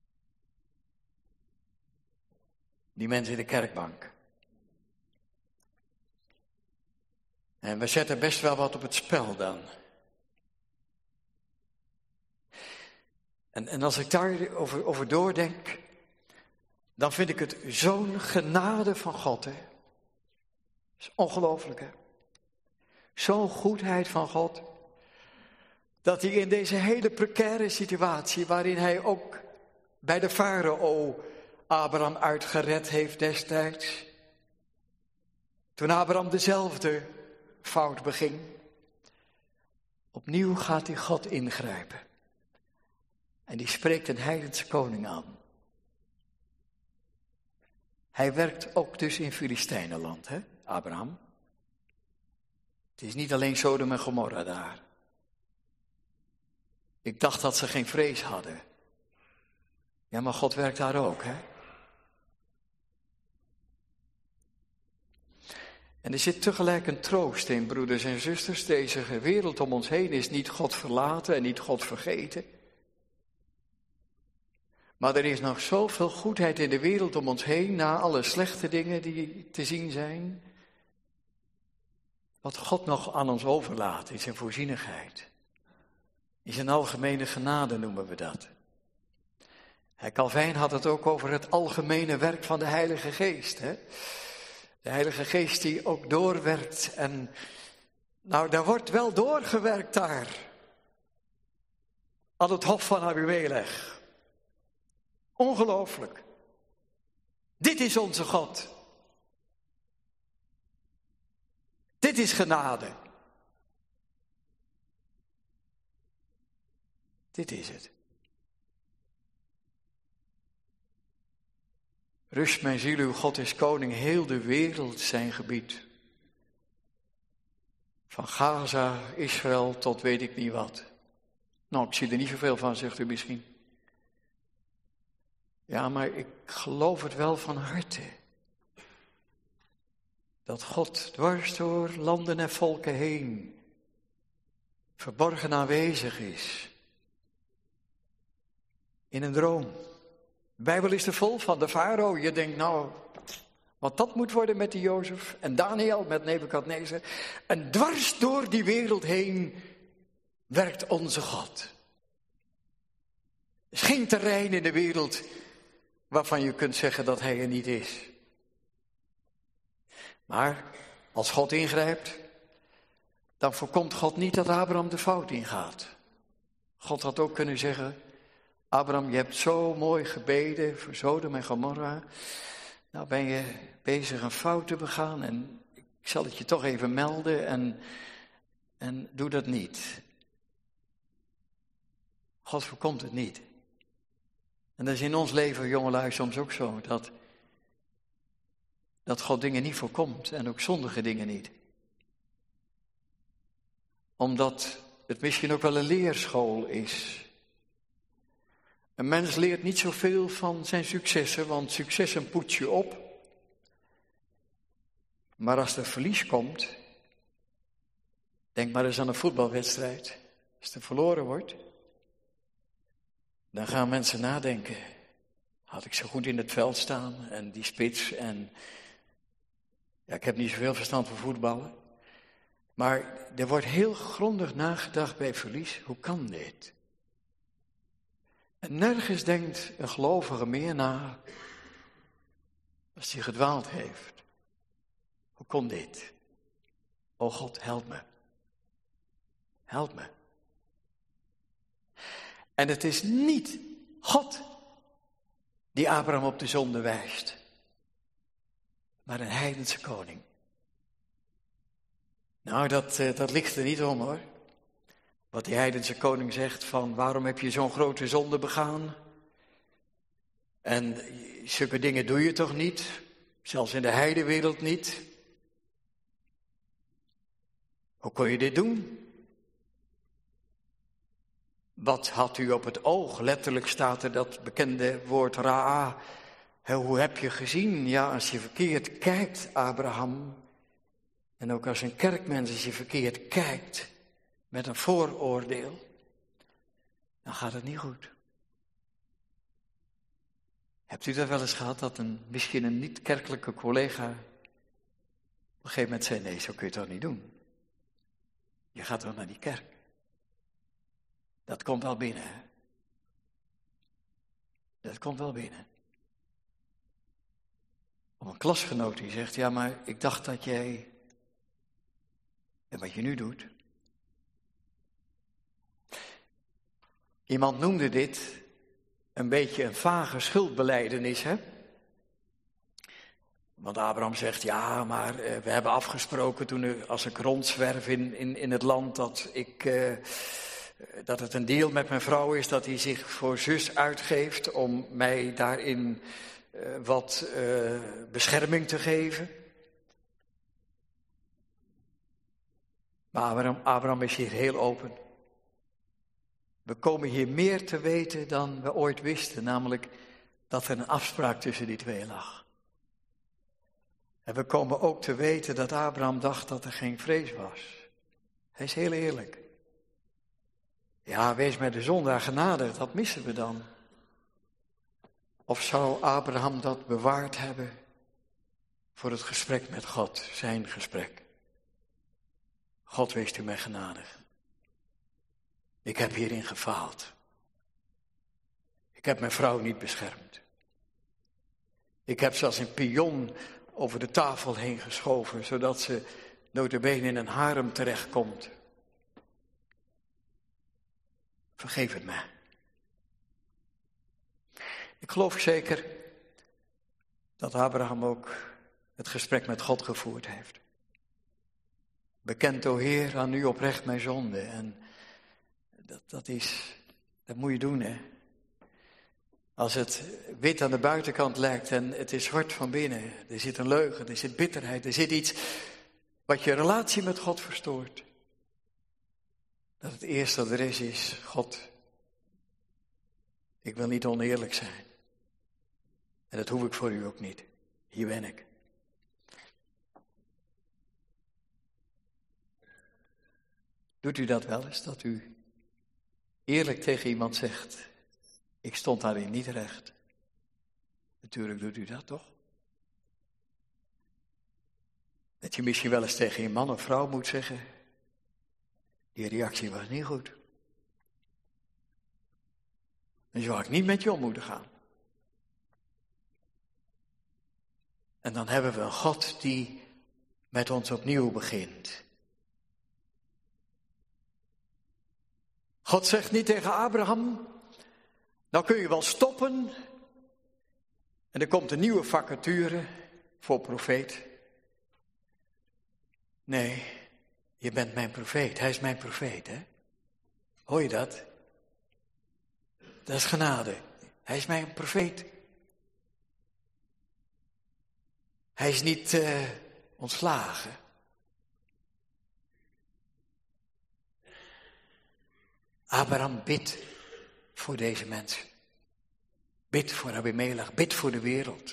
Die mensen in de kerkbank. En we zetten best wel wat op het spel dan. En, en als ik daar over, over doordenk, dan vind ik het zo'n genade van God, hè. Dat is ongelooflijk, hè. Zo'n goedheid van God, dat hij in deze hele precaire situatie, waarin hij ook bij de farao Abraham uitgered heeft destijds, toen Abraham dezelfde fout beging, opnieuw gaat hij God ingrijpen. En die spreekt een heidense koning aan. Hij werkt ook dus in Filistijnenland, hè, Abraham. Het is niet alleen Sodom en Gomorra daar. Ik dacht dat ze geen vrees hadden. Ja, maar God werkt daar ook, hè. En er zit tegelijk een troost in, broeders en zusters. Deze wereld om ons heen is niet God verlaten en niet God vergeten. Maar er is nog zoveel goedheid in de wereld om ons heen, na alle slechte dingen die te zien zijn. Wat God nog aan ons overlaat in zijn voorzienigheid. In zijn algemene genade noemen we dat. Calvijn had het ook over het algemene werk van de Heilige Geest. Hè? De Heilige Geest die ook doorwerkt. En nou, daar wordt wel doorgewerkt daar. Aan het hof van Abimelech. Ongelooflijk. Dit is onze God. Dit is genade. Dit is het. Rust mijn ziel, uw God is koning, heel de wereld zijn gebied. Van Gaza, Israël tot weet ik niet wat. Nou, ik zie er niet zoveel van, zegt u misschien. Ja, maar ik geloof het wel van harte. Dat God dwars door landen en volken heen verborgen aanwezig is. In een droom. De Bijbel is er vol van, de farao. Je denkt nou, wat dat moet worden met die Jozef. En Daniel met Nebukadnezar. En dwars door die wereld heen werkt onze God. Er is geen terrein in de wereld waarvan je kunt zeggen dat hij er niet is. Maar als God ingrijpt, dan voorkomt God niet dat Abraham de fout ingaat. God had ook kunnen zeggen, Abraham, je hebt zo mooi gebeden voor Sodom en Gomorra. Nou ben je bezig een fout te begaan en ik zal het je toch even melden en, en doe dat niet. God voorkomt het niet. En dat is in ons leven, jongelui, soms ook zo, dat, dat God dingen niet voorkomt en ook zondige dingen niet. Omdat het misschien ook wel een leerschool is. Een mens leert niet zoveel van zijn successen, want successen poets je op. Maar als er verlies komt, denk maar eens aan een voetbalwedstrijd. Als er verloren wordt, dan gaan mensen nadenken. Had ik zo goed in het veld staan en die spits en... Ja, ik heb niet zoveel verstand van voetballen. Maar er wordt heel grondig nagedacht bij verlies. Hoe kan dit? En nergens denkt een gelovige meer na als hij gedwaald heeft. Hoe kon dit? O God, help me. Help me. En het is niet God die Abraham op de zonde wijst, maar een heidense koning. Nou, dat, dat ligt er niet om hoor. Wat die heidense koning zegt van waarom heb je zo'n grote zonde begaan? En zulke dingen doe je toch niet? Zelfs in de heidenwereld niet. Hoe kon je dit doen? Wat had u op het oog? Letterlijk staat er dat bekende woord ra'a. Hoe heb je gezien? Ja, als je verkeerd kijkt, Abraham. En ook als een kerkmens, als je verkeerd kijkt met een vooroordeel, dan gaat het niet goed. Hebt u dat wel eens gehad, dat een, misschien een niet-kerkelijke collega op een gegeven moment zei, nee, zo kun je het toch niet doen. Je gaat toch naar die kerk. Dat komt wel binnen, hè? Dat komt wel binnen. Of een klasgenoot die zegt, ja, maar ik dacht dat jij, en wat je nu doet. Iemand noemde dit een beetje een vage schuldbelijdenis, hè? Want Abraham zegt, ja, maar uh, we hebben afgesproken toen ik, als ik rondzwerf in, in, in het land, dat, ik, uh, dat het een deal met mijn vrouw is, dat hij zich voor zus uitgeeft om mij daarin uh, wat uh, bescherming te geven. Maar Abraham, Abraham is hier heel open. We komen hier meer te weten dan we ooit wisten, namelijk dat er een afspraak tussen die twee lag. En we komen ook te weten dat Abraham dacht dat er geen vrees was. Hij is heel eerlijk. Ja, wees mij de zondaar genadig, dat missen we dan. Of zou Abraham dat bewaard hebben voor het gesprek met God, zijn gesprek? God, wees u mij genadig. Ik heb hierin gefaald. Ik heb mijn vrouw niet beschermd. Ik heb ze als een pion over de tafel heen geschoven, zodat ze nota bene in een harem terechtkomt. Vergeef het mij. Ik geloof zeker dat Abraham ook het gesprek met God gevoerd heeft. Bekend, o Heer, aan u oprecht mijn zonde. En dat, dat is, dat moet je doen, hè. Als het wit aan de buitenkant lijkt en het is zwart van binnen. Er zit een leugen, er zit bitterheid, er zit iets wat je relatie met God verstoort. Dat het eerste dat er is, is, God, ik wil niet oneerlijk zijn. En dat hoef ik voor u ook niet. Hier ben ik. Doet u dat wel eens, dat u eerlijk tegen iemand zegt, ik stond daarin niet recht. Natuurlijk doet u dat toch? Dat je misschien wel eens tegen je man of vrouw moet zeggen, die reactie was niet goed. Dan zou ik niet met je om moeten gaan. En dan hebben we een God die met ons opnieuw begint. God zegt niet tegen Abraham, nou kun je wel stoppen. En er komt een nieuwe vacature voor profeet. Nee, je bent mijn profeet. Hij is mijn profeet, hè? Hoor je dat? Dat is genade. Hij is mijn profeet. Hij is niet uh, ontslagen. Abraham bidt voor deze mensen. Bid voor Abimelech, bid voor de wereld.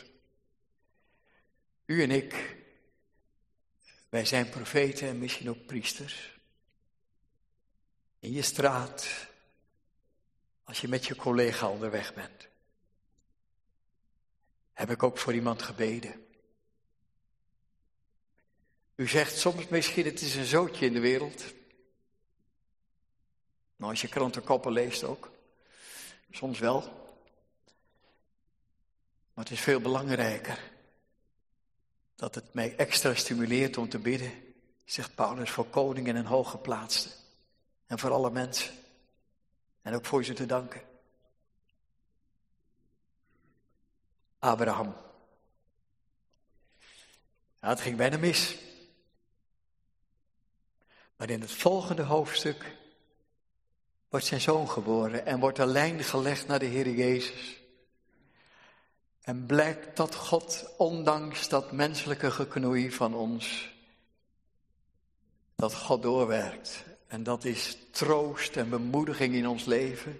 U en ik, wij zijn profeten en misschien ook priesters. In je straat, als je met je collega onderweg bent, heb ik ook voor iemand gebeden. U zegt soms misschien, het is een zootje in de wereld. Nou, als je krantenkoppen leest ook. Soms wel. Maar het is veel belangrijker dat het mij extra stimuleert om te bidden, zegt Paulus, voor koningen en hooggeplaatsten. En voor alle mensen. En ook voor ze te danken. Abraham. Ja, het ging bijna mis. Maar in het volgende hoofdstuk wordt zijn zoon geboren en wordt de lijn gelegd naar de Heer Jezus. En blijkt dat God, ondanks dat menselijke geknoei van ons, dat God doorwerkt. En dat is troost en bemoediging in ons leven.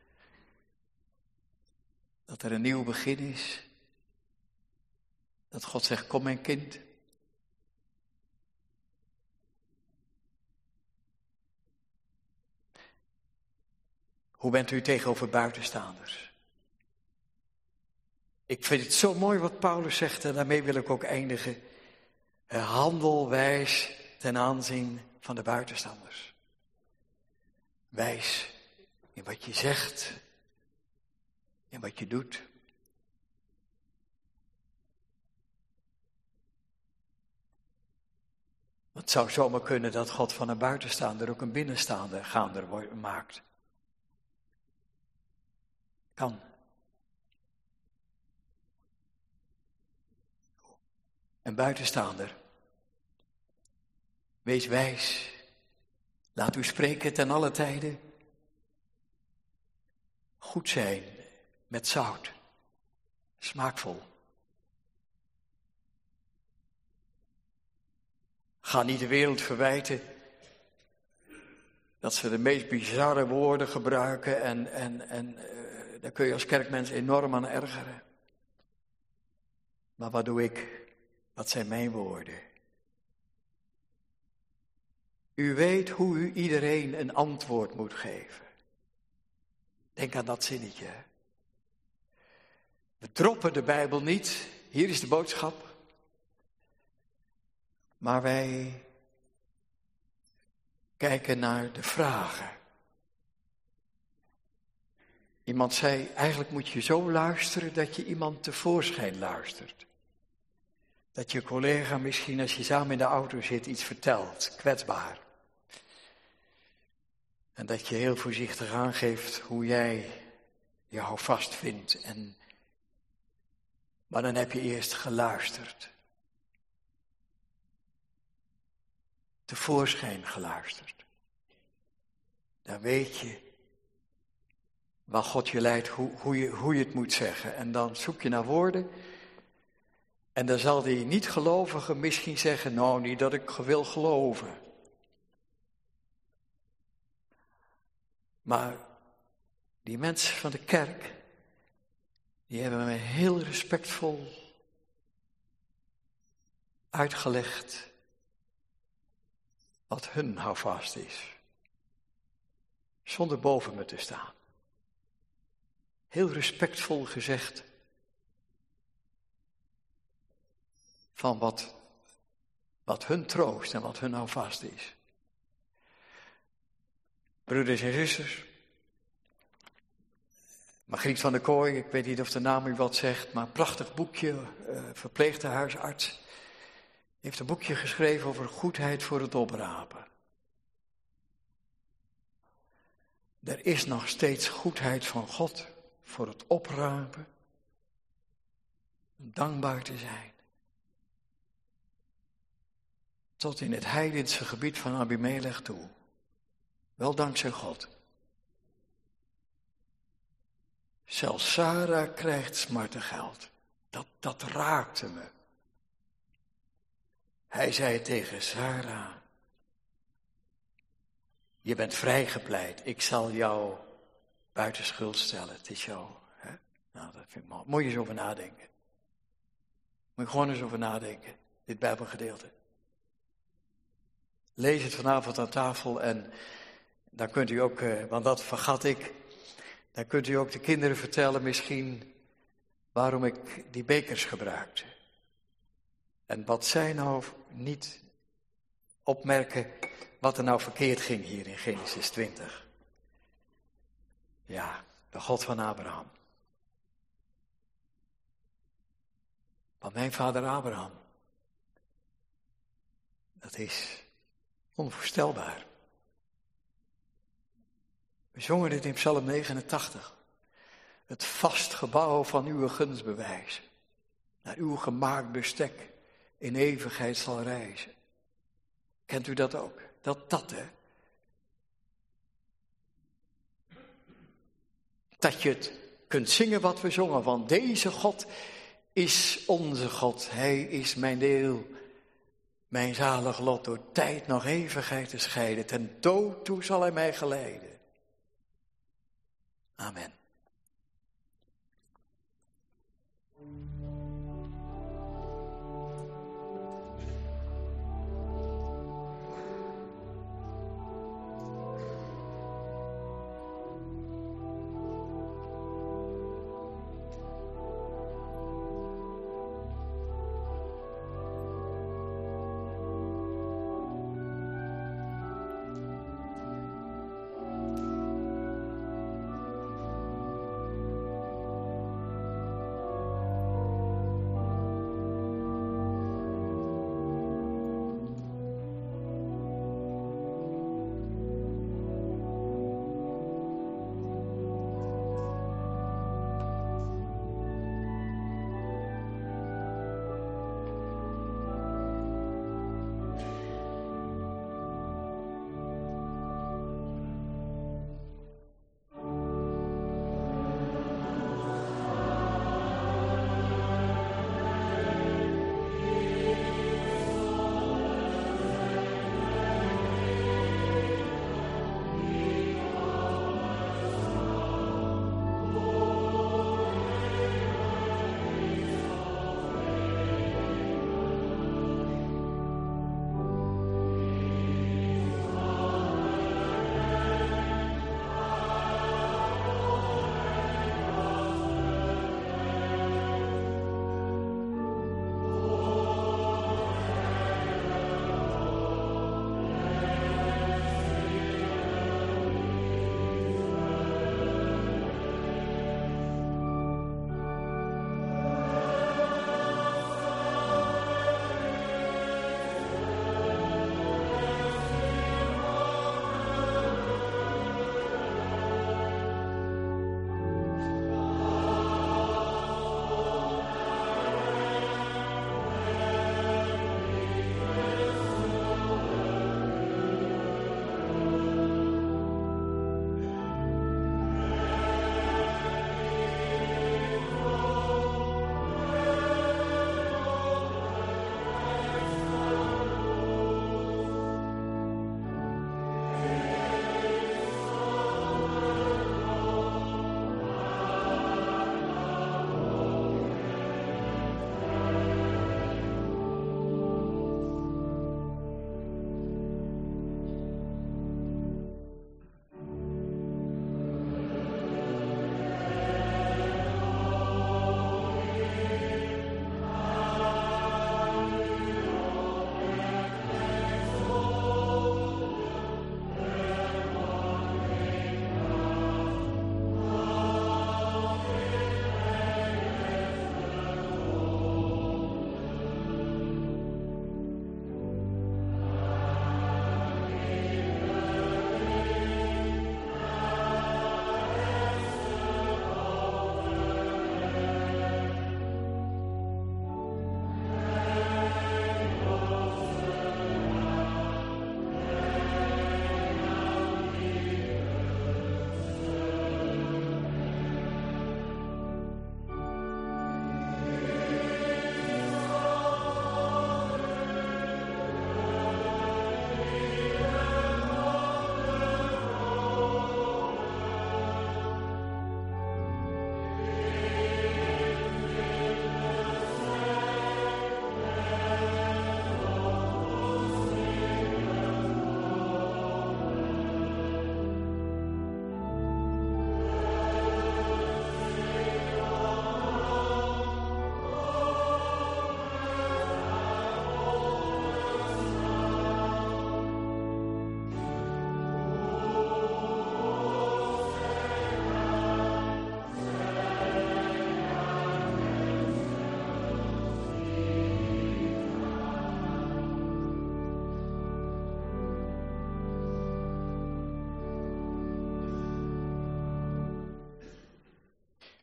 Dat er een nieuw begin is. Dat God zegt, kom mijn kind. Hoe bent u tegenover buitenstaanders? Ik vind het zo mooi wat Paulus zegt en daarmee wil ik ook eindigen. Handel wijs ten aanzien van de buitenstanders. Wijs in wat je zegt, in wat je doet. Het zou zomaar kunnen dat God van een buitenstaander ook een binnenstaander gaander maakt. Kan. Een buitenstaander. Wees wijs. Laat u spreken ten alle tijden. Goed zijn met zout. Smaakvol. Ga niet de wereld verwijten dat ze de meest bizarre woorden gebruiken en, en, en uh, daar kun je als kerkmens enorm aan ergeren. Maar wat doe ik? Wat zijn mijn woorden? U weet hoe u iedereen een antwoord moet geven. Denk aan dat zinnetje. We droppen de Bijbel niet. Hier is de boodschap. Maar wij kijken naar de vragen. Iemand zei, eigenlijk moet je zo luisteren dat je iemand tevoorschijn luistert. Dat je collega misschien als je samen in de auto zit iets vertelt, kwetsbaar. En dat je heel voorzichtig aangeeft hoe jij jou vast vindt. En, maar dan heb je eerst geluisterd. Tevoorschijn geluisterd. Dan weet je waar God je leidt, hoe, hoe, je, hoe je het moet zeggen. En dan zoek je naar woorden. En dan zal die niet-gelovige misschien zeggen, nou niet dat ik wil geloven. Maar die mensen van de kerk, die hebben me heel respectvol uitgelegd wat hun houvast is. Zonder boven me te staan. Heel respectvol gezegd van wat, wat hun troost en wat hun houvast is. Broeders en zusters, Margriet van der Kooi, ik weet niet of de naam u wat zegt, maar een prachtig boekje, uh, verpleegtehuisarts, heeft een boekje geschreven over goedheid voor het oprapen. Er is nog steeds goedheid van God voor het oprapen, om dankbaar te zijn. Tot in het heidense gebied van Abimelech toe. Wel dankzij God. Zelfs Sarah krijgt smartengeld. Dat, dat raakte me. Hij zei tegen Sarah, je bent vrijgepleit, ik zal jou buiten schuld stellen. Het is jou. Hè? Nou, dat vind ik mooi. Moet je eens over nadenken. Moet je gewoon eens over nadenken, dit Bijbelgedeelte. Lees het vanavond aan tafel en dan kunt u ook, want dat vergat ik, dan kunt u ook de kinderen vertellen misschien waarom ik die bekers gebruikte. En wat zij nou niet opmerken, wat er nou verkeerd ging hier in Genesis twintig. Ja, de God van Abraham. Van mijn vader Abraham. Dat is onvoorstelbaar. We zongen dit in Psalm negenentachtig. Het vast gebouw van uw gunstbewijs. Naar uw gemaakt bestek in eeuwigheid zal reizen. Kent u dat ook? Dat dat, hè? Dat je het kunt zingen wat we zongen. Want deze God is onze God. Hij is mijn deel. Mijn zalig lot door tijd nog eeuwigheid te scheiden. Ten dood toe zal hij mij geleiden. Amen.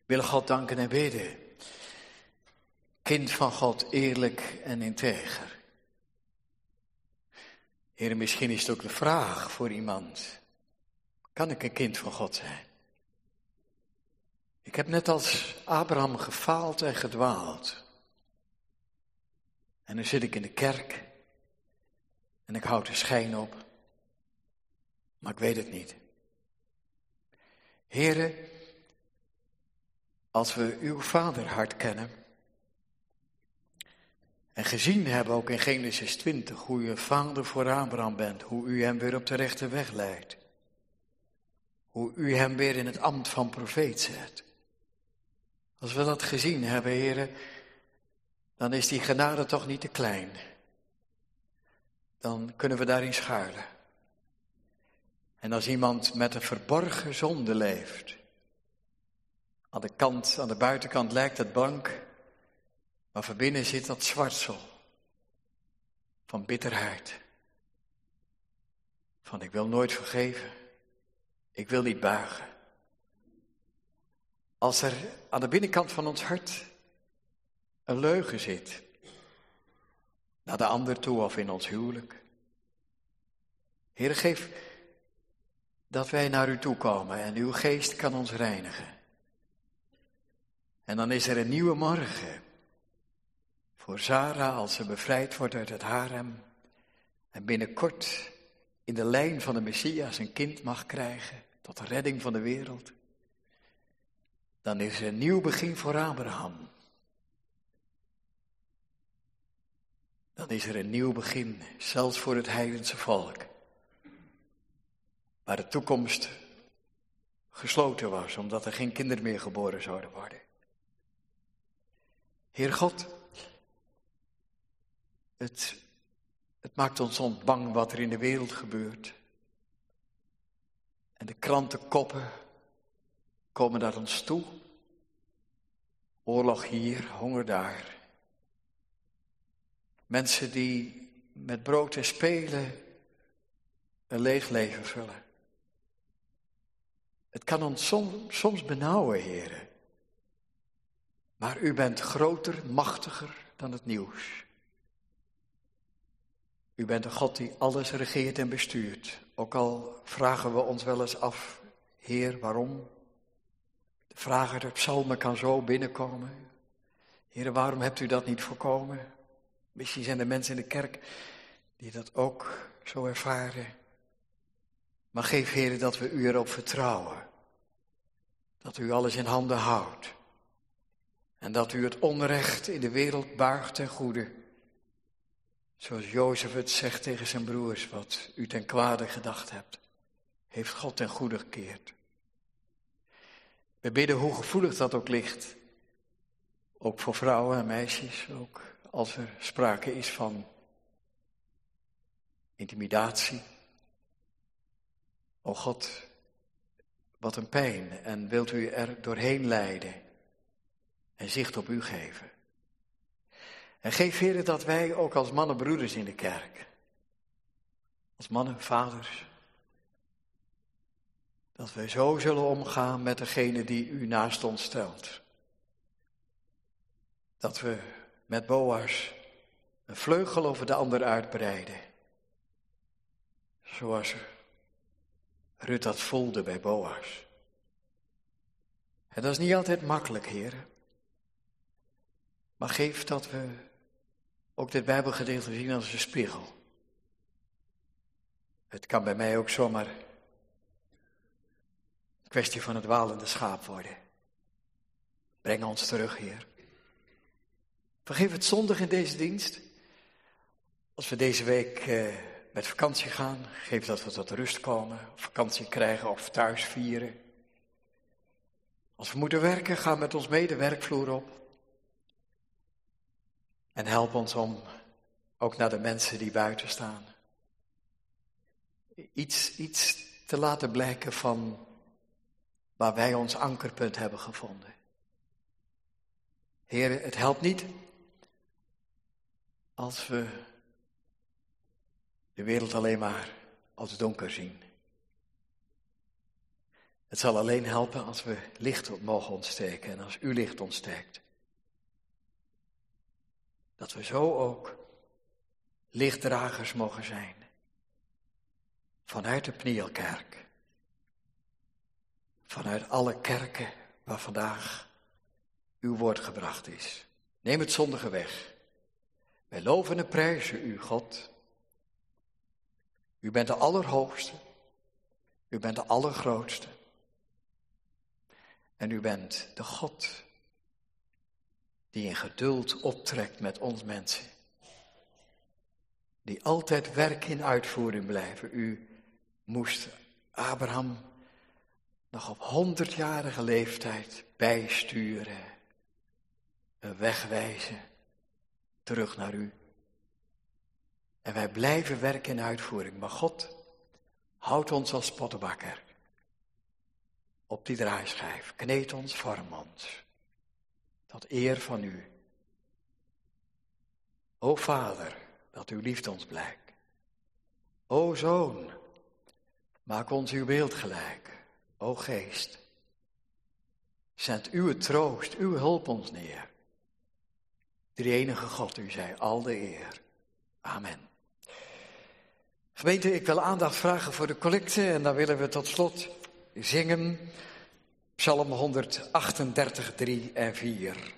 willen God danken en bidden. Kind van God, eerlijk en integer. Heer, misschien is het ook de vraag voor iemand. Kan ik een kind van God zijn? Ik heb net als Abraham gefaald en gedwaald. En nu zit ik in de kerk. En ik houd de schijn op. Maar ik weet het niet. Heere, als we uw vaderhart kennen. En gezien hebben ook in Genesis twintig hoe u een vader voor Abraham bent. Hoe u hem weer op de rechte weg leidt. Hoe u hem weer in het ambt van profeet zet. Als we dat gezien hebben, heren, dan is die genade toch niet te klein. Dan kunnen we daarin schuilen. En als iemand met een verborgen zonde leeft, aan de kant, aan de buitenkant lijkt het blank, maar van binnen zit dat zwartsel van bitterheid. Van ik wil nooit vergeven, ik wil niet buigen. Als er aan de binnenkant van ons hart een leugen zit, naar de ander toe of in ons huwelijk. Heer, geef dat wij naar u toe komen en uw geest kan ons reinigen. En dan is er een nieuwe morgen voor Sarah als ze bevrijd wordt uit het harem en binnenkort in de lijn van de Messias een kind mag krijgen tot de redding van de wereld. Dan is er een nieuw begin voor Abraham. Dan is er een nieuw begin, zelfs voor het heidense volk. Waar de toekomst gesloten was, omdat er geen kinderen meer geboren zouden worden. Heer God, het, het maakt ons soms bang wat er in de wereld gebeurt. En de krantenkoppen komen naar ons toe. Oorlog hier, honger daar. Mensen die met brood en spelen een leeg leven vullen. Het kan ons soms, soms benauwen, heren. Maar u bent groter, machtiger dan het nieuws. U bent een God die alles regeert en bestuurt. Ook al vragen we ons wel eens af, Heer, waarom? De vraag uit de psalmen kan zo binnenkomen. Heer, waarom hebt u dat niet voorkomen? Misschien zijn er mensen in de kerk die dat ook zo ervaren. Maar geef, Heer, dat we u erop vertrouwen. Dat u alles in handen houdt. En dat u het onrecht in de wereld buigt ten goede. Zoals Jozef het zegt tegen zijn broers, wat u ten kwade gedacht hebt, heeft God ten goede gekeerd. We bidden hoe gevoelig dat ook ligt. Ook voor vrouwen en meisjes, ook als er sprake is van intimidatie. O God, wat een pijn. En wilt u er doorheen leiden en zicht op u geven. En geef, Heer, dat wij ook als mannen broeders in de kerk, als mannen, vaders, dat wij zo zullen omgaan met degene die u naast ons stelt. Dat we met Boas een vleugel over de ander uitbreiden. Zoals Rut dat voelde bij Boas. En dat is niet altijd makkelijk, Heer. Maar geef dat we ook dit Bijbelgedeelte zien als een spiegel. Het kan bij mij ook zomaar een kwestie van het walende schaap worden. Breng ons terug, Heer. Vergeef het zondig in deze dienst. Als we deze week eh, met vakantie gaan, geef dat we tot rust komen. Of vakantie krijgen of thuis vieren. Als we moeten werken, ga met ons mee de werkvloer op. En help ons om ook naar de mensen die buiten staan. Iets, iets te laten blijken van waar wij ons ankerpunt hebben gevonden. Heer, het helpt niet als we de wereld alleen maar als donker zien. Het zal alleen helpen als we licht mogen ontsteken en als u licht ontsteekt. Dat we zo ook lichtdragers mogen zijn. Vanuit de Pnielkerk. Vanuit alle kerken waar vandaag uw woord gebracht is. Neem het zondige weg. Wij loven en prijzen u, God. U bent de Allerhoogste. U bent de Allergrootste. En u bent de God die in geduld optrekt met ons mensen. Die altijd werk in uitvoering blijven. U moest Abraham nog op honderdjarige leeftijd bijsturen, wegwijzen, terug naar u. En wij blijven werken in uitvoering. Maar God houdt ons als pottenbakker op die draaischijf. Kneedt ons, vorm ons. Tot eer van u. O Vader, dat uw liefde ons blijkt. O Zoon, maak ons uw beeld gelijk. O Geest, zend uw troost, uw hulp ons neer. Drie enige God, u zij al de eer. Amen. Gemeente, ik wil aandacht vragen voor de collecte en dan willen we tot slot zingen Psalm honderdachtendertig, drie en vier.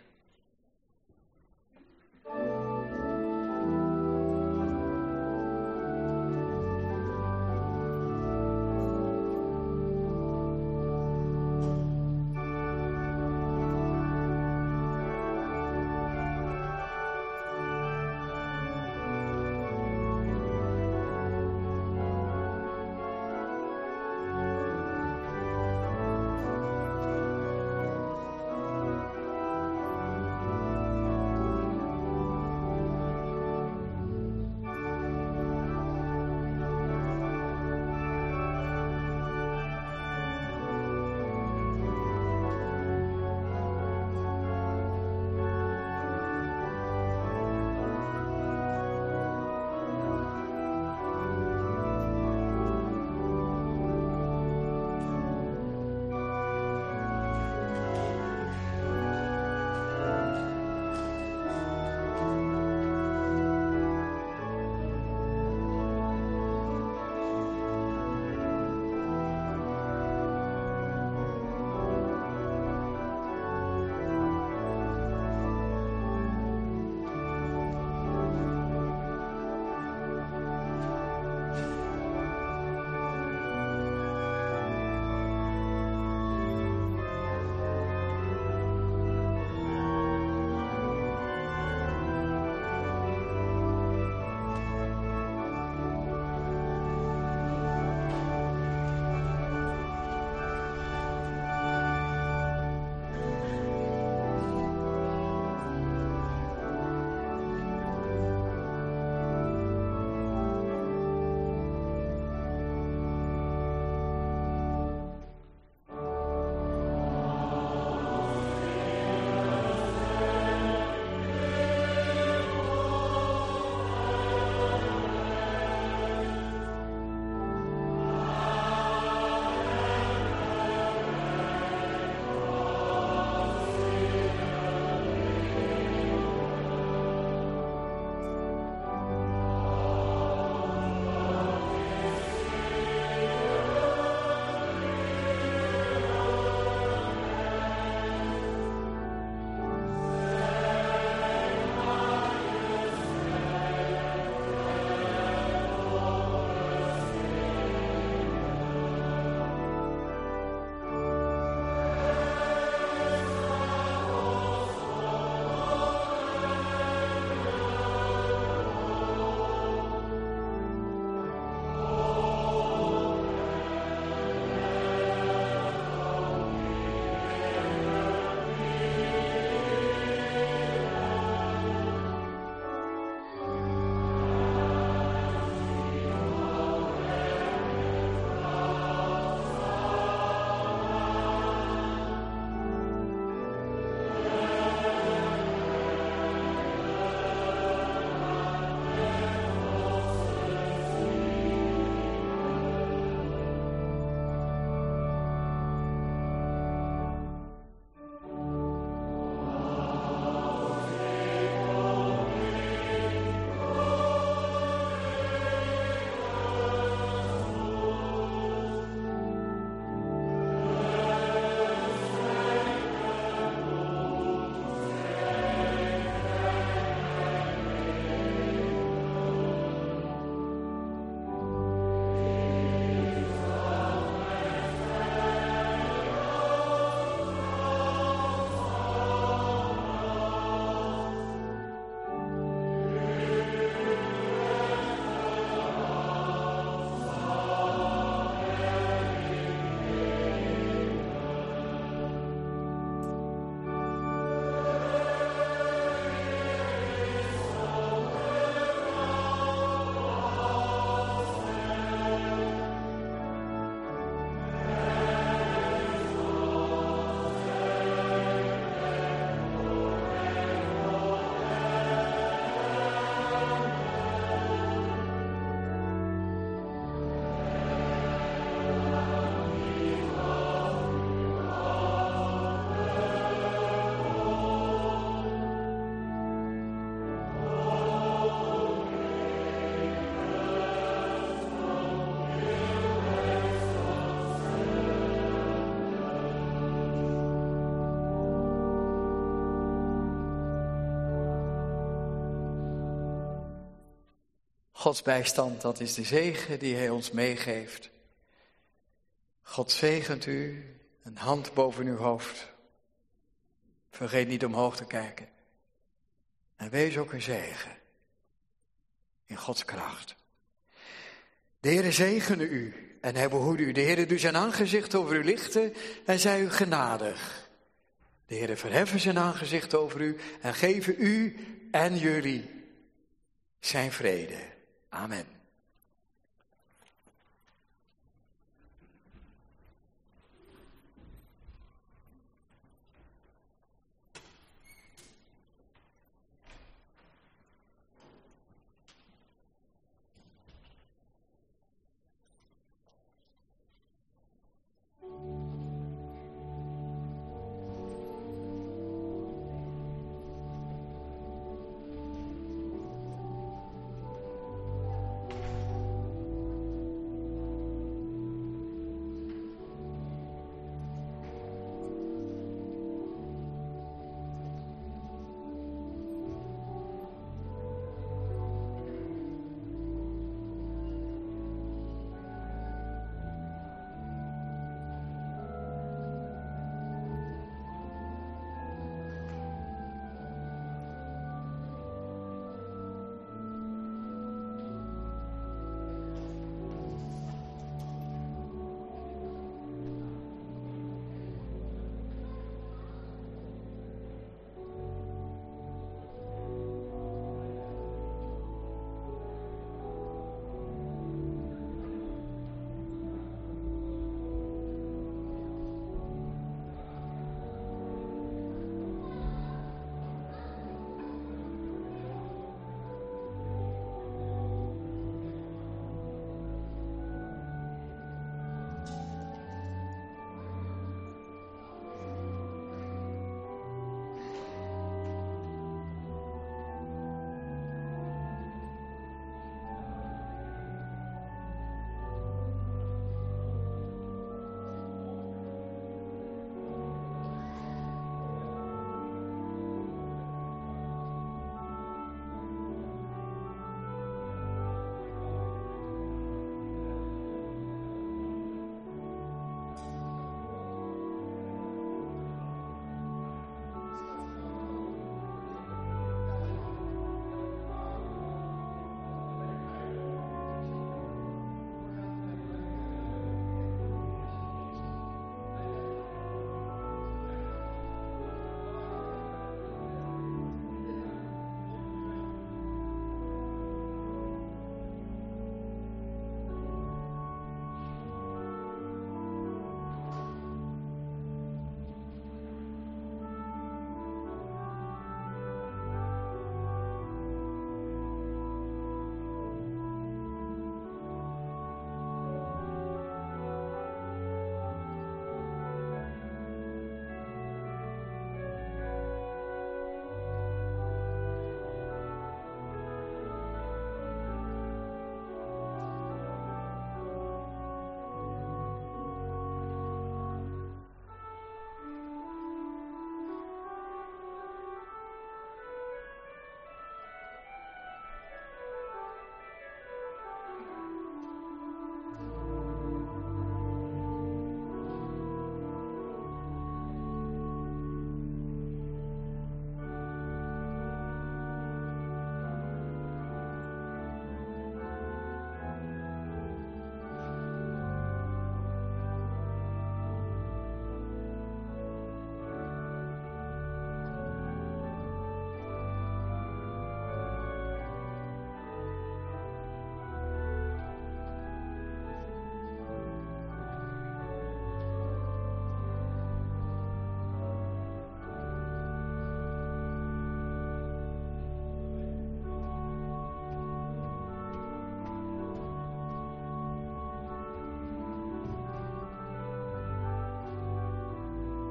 Gods bijstand, dat is de zegen die hij ons meegeeft. God zegent u, een hand boven uw hoofd. Vergeet niet omhoog te kijken. En wees ook een zegen. In Gods kracht. De Heere zegene u en hij behoede u. De Heere doet zijn aangezicht over u lichten en zij u genadig. De Heere verheffen zijn aangezicht over u en geven u en jullie zijn vrede. Amen.